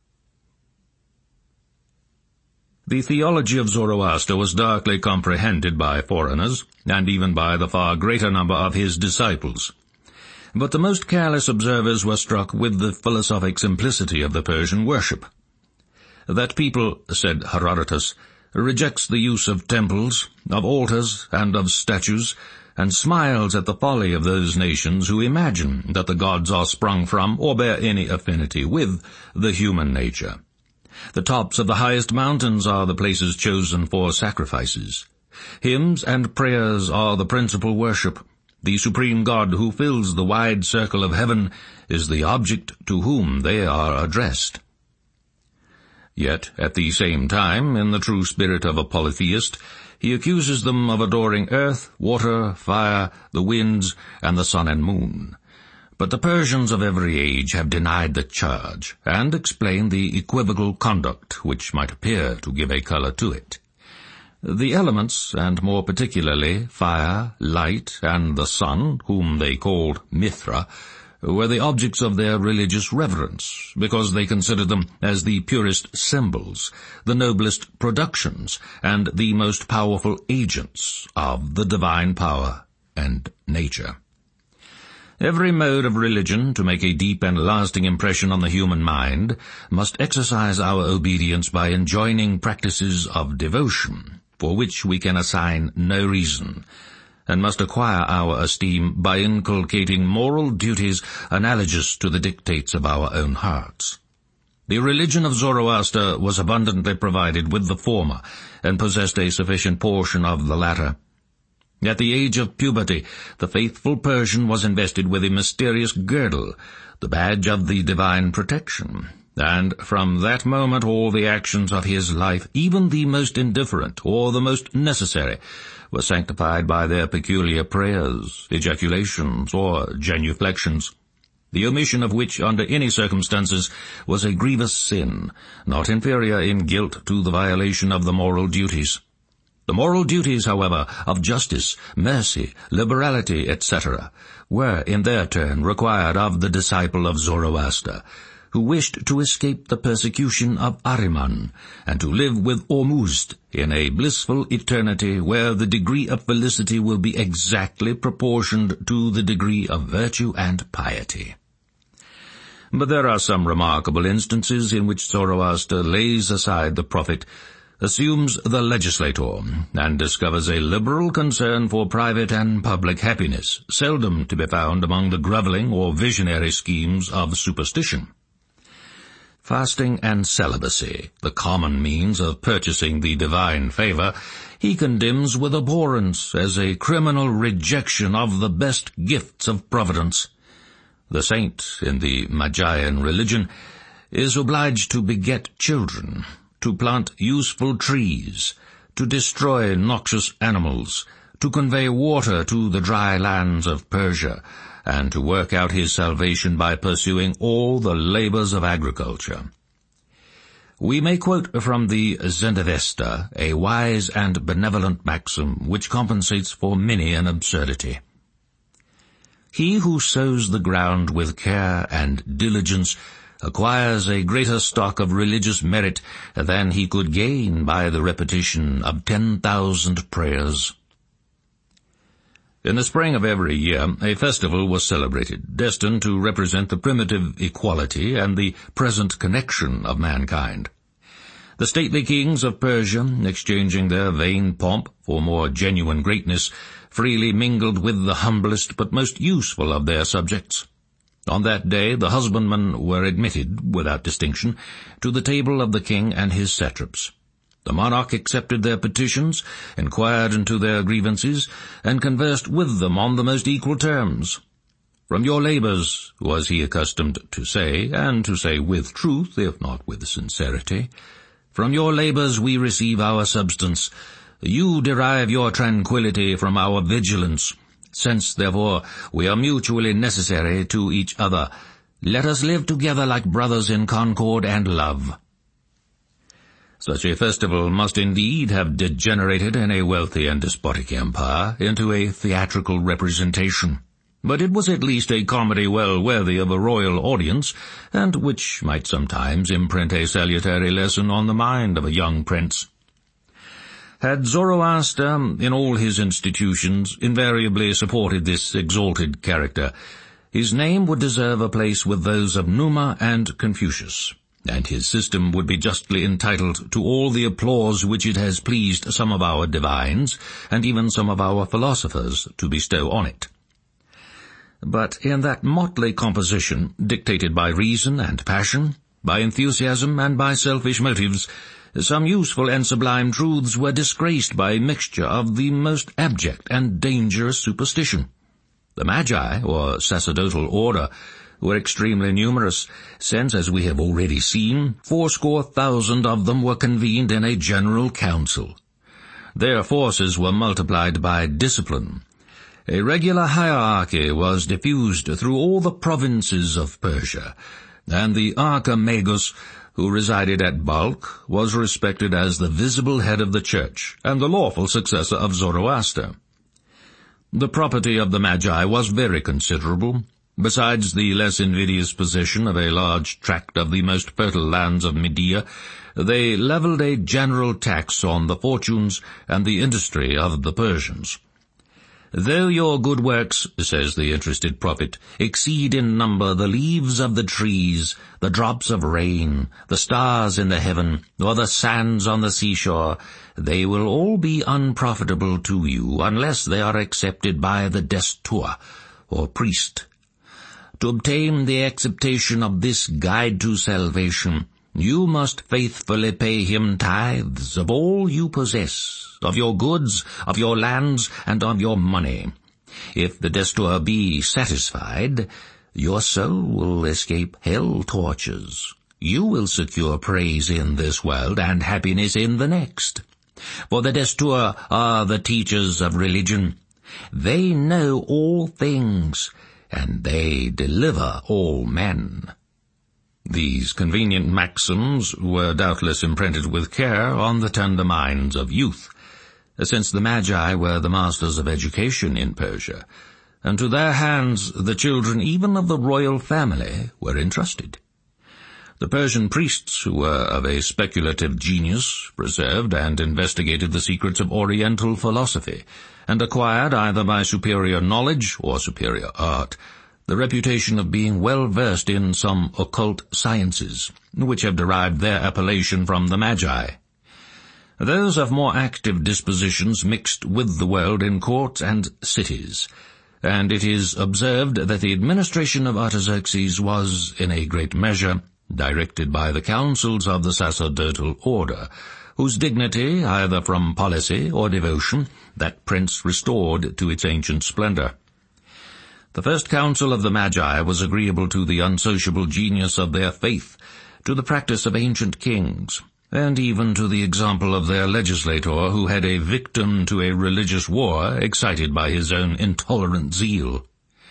The theology of Zoroaster was darkly comprehended by foreigners, and even by the far greater number of his disciples. But the most careless observers were struck with the philosophic simplicity of the Persian worship. That people, said Herodotus, rejects the use of temples, of altars, and of statues, and smiles at the folly of those nations who imagine that the gods are sprung from, or bear any affinity with, the human nature. The tops of the highest mountains are the places chosen for sacrifices. Hymns and prayers are the principal worship. The supreme God who fills the wide circle of heaven is the object to whom they are addressed. Yet, at the same time, in the true spirit of a polytheist, he accuses them of adoring earth, water, fire, the winds, and the sun and moon. But the Persians of every age have denied the charge, and explained the equivocal conduct which might appear to give a colour to it. The elements, and more particularly fire, light, and the sun, whom they called Mithra, were the objects of their religious reverence, because they considered them as the purest symbols, the noblest productions, and the most powerful agents of the divine power and nature. Every mode of religion, to make a deep and lasting impression on the human mind, must exercise our obedience by enjoining practices of devotion, for which we can assign no reason, and must acquire our esteem by inculcating moral duties analogous to the dictates of our own hearts. The religion of Zoroaster was abundantly provided with the former, and possessed a sufficient portion of the latter. At the age of puberty, the faithful Persian was invested with a mysterious girdle, the badge of the divine protection, and from that moment all the actions of his life, even the most indifferent or the most necessary, were sanctified by their peculiar prayers, ejaculations, or genuflections, the omission of which, under any circumstances, was a grievous sin, not inferior in guilt to the violation of the moral duties. The moral duties, however, of justice, mercy, liberality, et cetera, were in their turn required of the disciple of Zoroaster, who wished to escape the persecution of Ahriman, and to live with Ormuzd in a blissful eternity where the degree of felicity will be exactly proportioned to the degree of virtue and piety. But there are some remarkable instances in which Zoroaster lays aside the prophet, assumes the legislator, and discovers a liberal concern for private and public happiness, seldom to be found among the grovelling or visionary schemes of superstition. Fasting and celibacy, the common means of purchasing the divine favour, he condemns with abhorrence as a criminal rejection of the best gifts of providence. The saint, in the Magian religion, is obliged to beget children, to plant useful trees, to destroy noxious animals, to convey water to the dry lands of Persia, and to work out his salvation by pursuing all the labours of agriculture. We may quote from the Zendavesta a wise and benevolent maxim which compensates for many an absurdity. He who sows the ground with care and diligence acquires a greater stock of religious merit than he could gain by the repetition of ten thousand prayers. In the spring of every year, a festival was celebrated, destined to represent the primitive equality and the present connection of mankind. The stately kings of Persia, exchanging their vain pomp for more genuine greatness, freely mingled with the humblest but most useful of their subjects. On that day the husbandmen were admitted, without distinction, to the table of the king and his satraps. The monarch accepted their petitions, inquired into their grievances, and conversed with them on the most equal terms. "From your labours," was he accustomed to say, and to say with truth, if not with sincerity, "from your labours we receive our substance. You derive your tranquillity from our vigilance. Since, therefore, we are mutually necessary to each other, let us live together like brothers in concord and love." Such a festival must indeed have degenerated in a wealthy and despotic empire into a theatrical representation, but it was at least a comedy well worthy of a royal audience, and which might sometimes imprint a salutary lesson on the mind of a young prince. Had Zoroaster, in all his institutions, invariably supported this exalted character, his name would deserve a place with those of Numa and Confucius, and his system would be justly entitled to all the applause which it has pleased some of our divines, and even some of our philosophers, to bestow on it. But in that motley composition, dictated by reason and passion, by enthusiasm and by selfish motives, some useful and sublime truths were disgraced by a mixture of the most abject and dangerous superstition. The Magi, or sacerdotal order, were extremely numerous, since, as we have already seen, fourscore thousand of them were convened in a general council. Their forces were multiplied by discipline, A regular hierarchy was diffused through all the provinces of Persia, and the Archimagus, who resided at Balkh, was respected as the visible head of the church and the lawful successor of Zoroaster. The property of the Magi was very considerable. Besides the less invidious possession of a large tract of the most fertile lands of Media, they levelled a general tax on the fortunes and the industry of the Persians. "Though your good works," says the interested prophet, "exceed in number the leaves of the trees, the drops of rain, the stars in the heaven, or the sands on the seashore, they will all be unprofitable to you unless they are accepted by the destur, or priest. To obtain the acceptation of this guide to salvation, you must faithfully pay him tithes of all you possess, of your goods, of your lands, and of your money. If the destur be satisfied, your soul will escape hell tortures. You will secure praise in this world and happiness in the next. For the destur are the teachers of religion. They know all things, and they deliver all men." These convenient maxims were doubtless imprinted with care on the tender minds of youth, since the Magi were the masters of education in Persia, and to their hands the children even of the royal family were entrusted. The Persian priests, who were of a speculative genius, preserved and investigated the secrets of Oriental philosophy, and acquired, either by superior knowledge or superior art, the reputation of being well versed in some occult sciences, which have derived their appellation from the Magi. Those of more active dispositions mixed with the world in courts and cities, and it is observed that the administration of Artaxerxes was, in a great measure, directed by the councils of the sacerdotal order, whose dignity, either from policy or devotion, that prince restored to its ancient splendor. The first council of the Magi was agreeable to the unsociable genius of their faith, to the practice of ancient kings, and even to the example of their legislator, who had a victim to a religious war excited by his own intolerant zeal.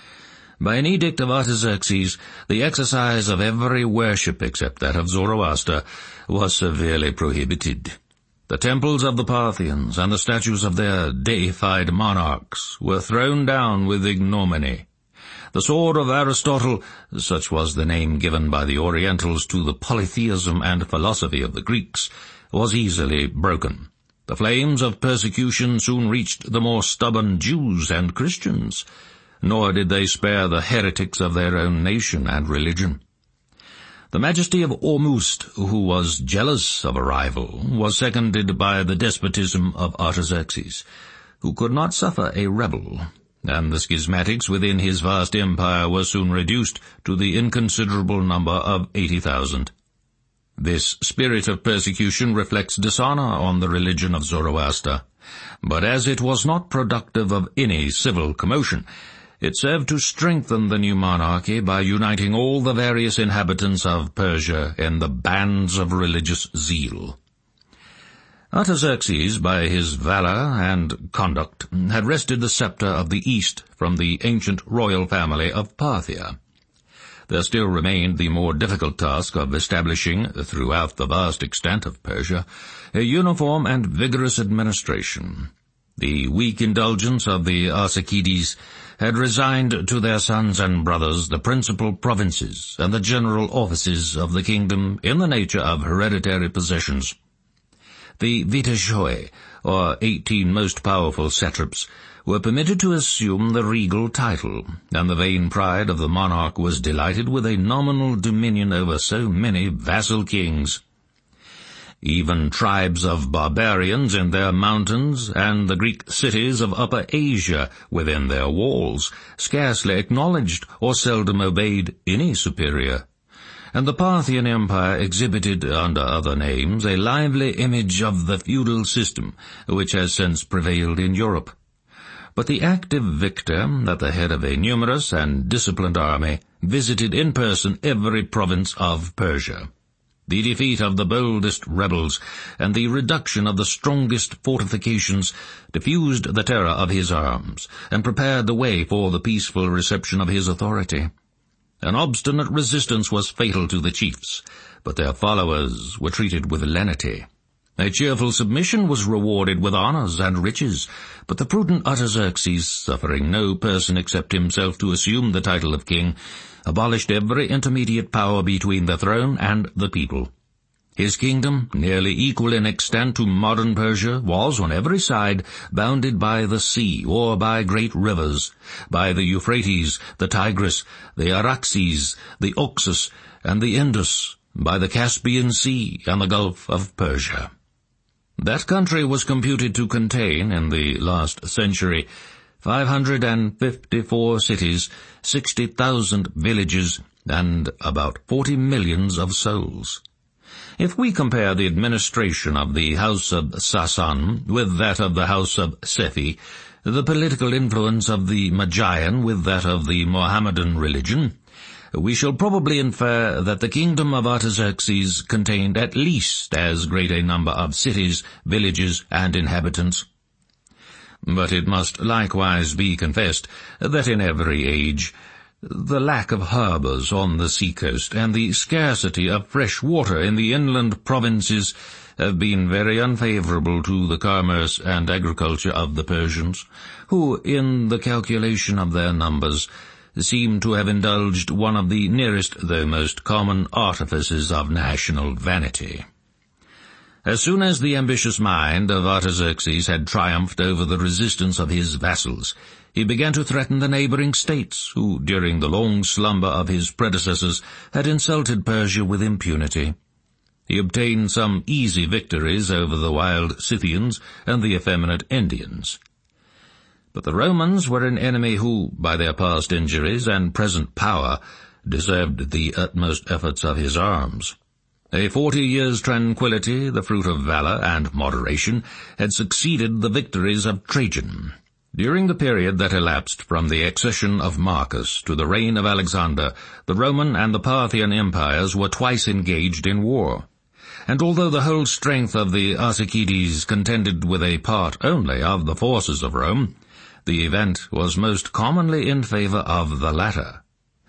By an edict of Artaxerxes, the exercise of every worship except that of Zoroaster was severely prohibited. The temples of the Parthians and the statues of their deified monarchs were thrown down with ignominy. The sword of Aristotle, such was the name given by the Orientals to the polytheism and philosophy of the Greeks, was easily broken. The flames of persecution soon reached the more stubborn Jews and Christians, nor did they spare the heretics of their own nation and religion. The majesty of Ormuzd, who was jealous of a rival, was seconded by the despotism of Artaxerxes, who could not suffer a rebel, and the schismatics within his vast empire were soon reduced to the inconsiderable number of eighty thousand. This spirit of persecution reflects dishonor on the religion of Zoroaster, but as it was not productive of any civil commotion, it served to strengthen the new monarchy by uniting all the various inhabitants of Persia in the bands of religious zeal. Artaxerxes, by his valor and conduct, had wrested the scepter of the East from the ancient royal family of Parthia. There still remained the more difficult task of establishing, throughout the vast extent of Persia, a uniform and vigorous administration. The weak indulgence of the Arsacides had resigned to their sons and brothers the principal provinces and the general offices of the kingdom in the nature of hereditary possessions. The Vitashoi, or eighteen most powerful satraps, were permitted to assume the regal title, and the vain pride of the monarch was delighted with a nominal dominion over so many vassal kings. Even tribes of barbarians in their mountains and the Greek cities of Upper Asia within their walls scarcely acknowledged or seldom obeyed any superior, and the Parthian Empire exhibited, under other names, a lively image of the feudal system which has since prevailed in Europe. But the active victor, at the head of a numerous and disciplined army, visited in person every province of Persia. the defeat of the boldest rebels, and the reduction of the strongest fortifications diffused the terror of his arms, and prepared the way for the peaceful reception of his authority. An obstinate resistance was fatal to the chiefs, but their followers were treated with lenity. A cheerful submission was rewarded with honors and riches, but the prudent Artaxerxes, suffering no person except himself to assume the title of king, abolished every intermediate power between the throne and the people. His kingdom, nearly equal in extent to modern Persia, was on every side bounded by the sea or by great rivers, by the Euphrates, the Tigris, the Araxes, the Oxus, and the Indus, by the Caspian Sea and the Gulf of Persia. That country was computed to contain, in the last century, five hundred fifty-four cities, sixty thousand villages, and about forty millions of souls. If we compare the administration of the House of Sasan with that of the House of Sefi, the political influence of the Magian with that of the Mohammedan religion, we shall probably infer that the kingdom of Artaxerxes contained at least as great a number of cities, villages, and inhabitants. But it must likewise be confessed that in every age the lack of harbours on the seacoast and the scarcity of fresh water in the inland provinces have been very unfavourable to the commerce and agriculture of the Persians, who, in the calculation of their numbers, seem to have indulged one of the nearest though most common artifices of national vanity. As soon as the ambitious mind of Artaxerxes had triumphed over the resistance of his vassals, he began to threaten the neighbouring states, who, during the long slumber of his predecessors, had insulted Persia with impunity. He obtained some easy victories over the wild Scythians and the effeminate Indians. But the Romans were an enemy who, by their past injuries and present power, deserved the utmost efforts of his arms. A forty years' tranquillity, the fruit of valour and moderation, had succeeded the victories of Trajan. During the period that elapsed from the accession of Marcus to the reign of Alexander, the Roman and the Parthian empires were twice engaged in war. And although the whole strength of the Arsacides contended with a part only of the forces of Rome, the event was most commonly in favour of the latter.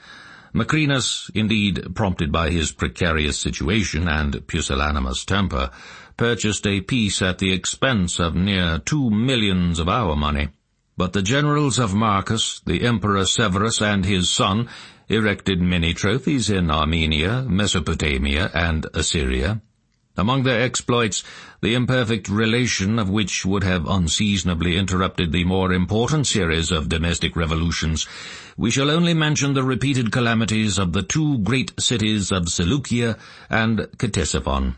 Macrinus, indeed, prompted by his precarious situation and pusillanimous temper, purchased a peace at the expense of near two millions of our money. But the generals of Marcus, the Emperor Severus, and his son erected many trophies in Armenia, Mesopotamia, and Assyria. Among their exploits, the imperfect relation of which would have unseasonably interrupted the more important series of domestic revolutions, we shall only mention the repeated calamities of the two great cities of Seleucia and Ctesiphon.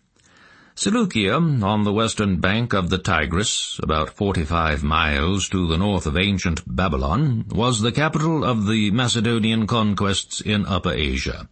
Seleucia, on the western bank of the Tigris, about forty-five miles to the north of ancient Babylon, was the capital of the Macedonian conquests in Upper Asia.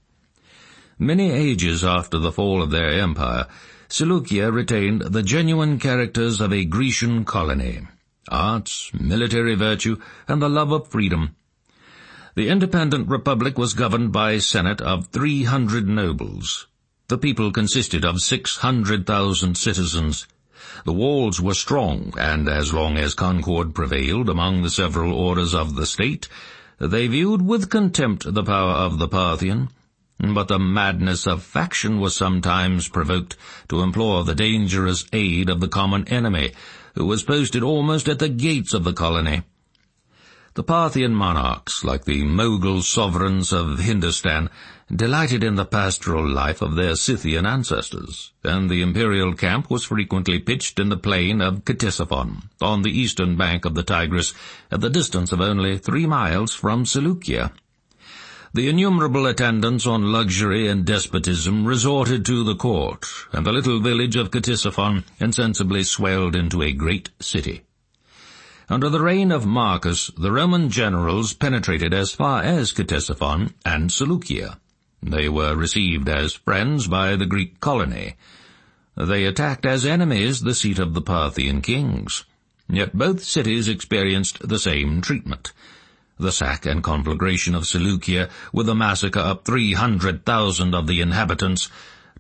Many ages after the fall of their empire, Seleucia retained the genuine characters of a Grecian colony: arts, military virtue, and the love of freedom. The independent republic was governed by a senate of three hundred nobles. The people consisted of six hundred thousand citizens. The walls were strong, and as long as concord prevailed among the several orders of the state, they viewed with contempt the power of the Parthian. But the madness of faction was sometimes provoked to implore the dangerous aid of the common enemy, who was posted almost at the gates of the colony. The Parthian monarchs, like the Mughal sovereigns of Hindustan, delighted in the pastoral life of their Scythian ancestors, and the imperial camp was frequently pitched in the plain of Ctesiphon, on the eastern bank of the Tigris, at the distance of only three miles from Seleucia. The innumerable attendants on luxury and despotism resorted to the court, and the little village of Ctesiphon insensibly swelled into a great city. Under the reign of Marcus, the Roman generals penetrated as far as Ctesiphon and Seleucia. They were received as friends by the Greek colony. They attacked as enemies the seat of the Parthian kings. Yet both cities experienced the same treatment. The sack and conflagration of Seleucia, with the massacre of three hundred thousand of the inhabitants,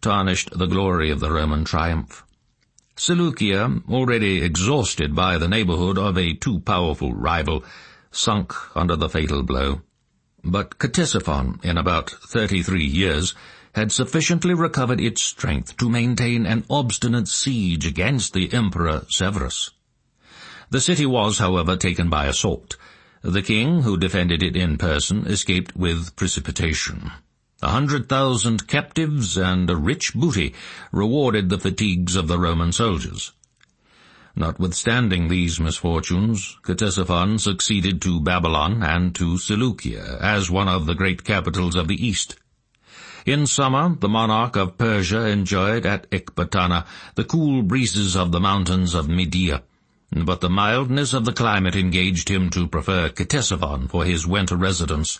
tarnished the glory of the Roman triumph. Seleucia, already exhausted by the neighborhood of a too powerful rival, sunk under the fatal blow. But Ctesiphon, in about thirty-three years, had sufficiently recovered its strength to maintain an obstinate siege against the Emperor Severus. The city was, however, taken by assault. The king, who defended it in person, escaped with precipitation. A hundred thousand captives and a rich booty rewarded the fatigues of the Roman soldiers. Notwithstanding these misfortunes, Ctesiphon succeeded to Babylon and to Seleucia as one of the great capitals of the East. In summer, the monarch of Persia enjoyed at Ecbatana the cool breezes of the mountains of Media, but the mildness of the climate engaged him to prefer Ctesiphon for his winter residence.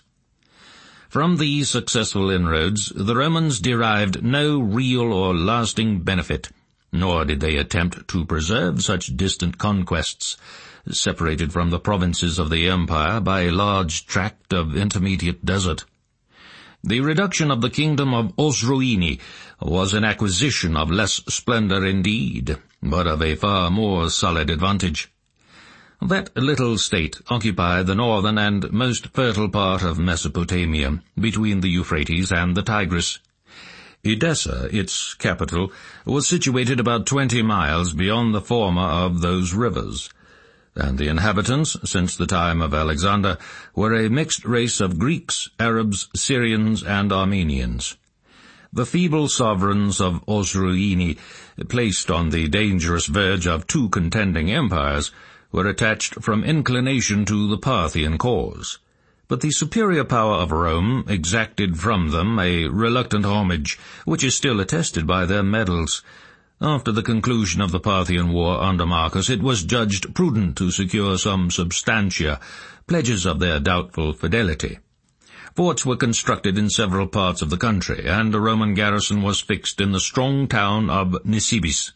From these successful inroads, the Romans derived no real or lasting benefit, nor did they attempt to preserve such distant conquests, separated from the provinces of the empire by a large tract of intermediate desert. The reduction of the kingdom of Osroene was an acquisition of less splendor indeed, but of a far more solid advantage. That little state occupied the northern and most fertile part of Mesopotamia, between the Euphrates and the Tigris. Edessa, its capital, was situated about twenty miles beyond the former of those rivers, and the inhabitants, since the time of Alexander, were a mixed race of Greeks, Arabs, Syrians, and Armenians. The feeble sovereigns of Osroene, placed on the dangerous verge of two contending empires, were attached from inclination to the Parthian cause. But the superior power of Rome exacted from them a reluctant homage, which is still attested by their medals. After the conclusion of the Parthian War under Marcus, it was judged prudent to secure some substantia, pledges of their doubtful fidelity. Forts were constructed in several parts of the country, and a Roman garrison was fixed in the strong town of Nisibis.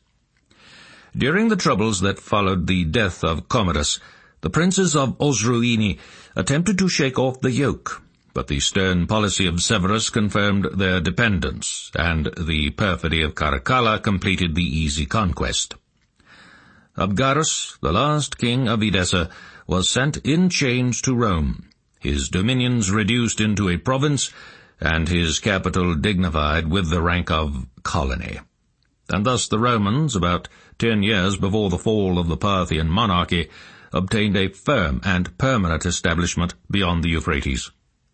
During the troubles that followed the death of Commodus, the princes of Osroene attempted to shake off the yoke, but the stern policy of Severus confirmed their dependence, and the perfidy of Caracalla completed the easy conquest. Abgarus, the last king of Edessa, was sent in chains to Rome, his dominions reduced into a province, and his capital dignified with the rank of colony. And thus the Romans, about ten years before the fall of the Parthian monarchy, obtained a firm and permanent establishment beyond the Euphrates.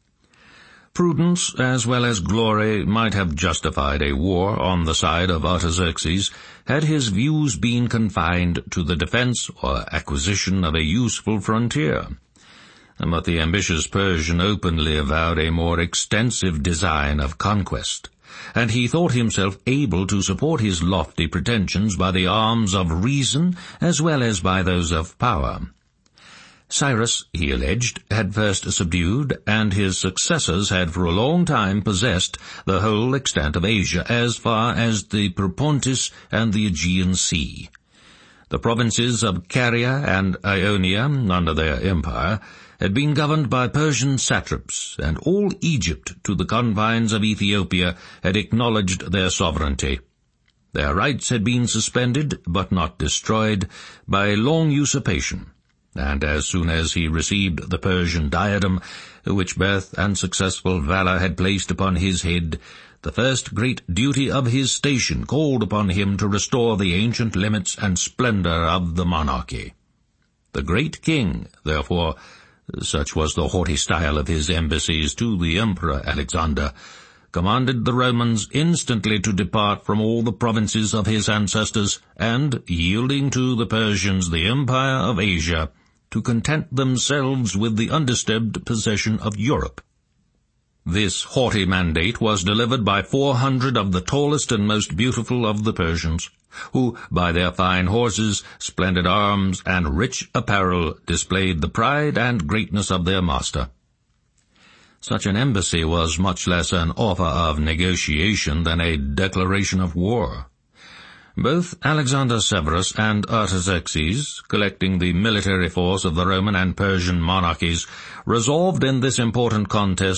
Prudence, as well as glory, might have justified a war on the side of Artaxerxes, had his views been confined to the defense or acquisition of a useful frontier. But the ambitious Persian openly avowed a more extensive design of conquest, and he thought himself able to support his lofty pretensions by the arms of reason as well as by those of power. Cyrus, he alleged, had first subdued, and his successors had for a long time possessed the whole extent of Asia as far as the Propontis and the Aegean Sea. The provinces of Caria and Ionia, under their empire, had been governed by Persian satraps, and all Egypt to the confines of Ethiopia had acknowledged their sovereignty. Their rights had been suspended, but not destroyed, by long usurpation, and as soon as he received the Persian diadem, which birth and successful valor had placed upon his head, the first great duty of his station called upon him to restore the ancient limits and splendor of the monarchy. The great king, therefore, such was the haughty style of his embassies to the Emperor Alexander, commanded the Romans instantly to depart from all the provinces of his ancestors, and, yielding to the Persians the empire of Asia, to content themselves with the undisturbed possession of Europe. This haughty mandate was delivered by four hundred of the tallest and most beautiful of the Persians, who, by their fine horses, splendid arms, and rich apparel, displayed the pride and greatness of their master. Such an embassy was much less an offer of negotiation than a declaration of war. Both Alexander Severus and Artaxerxes, collecting the military force of the Roman and Persian monarchies, resolved in this important contest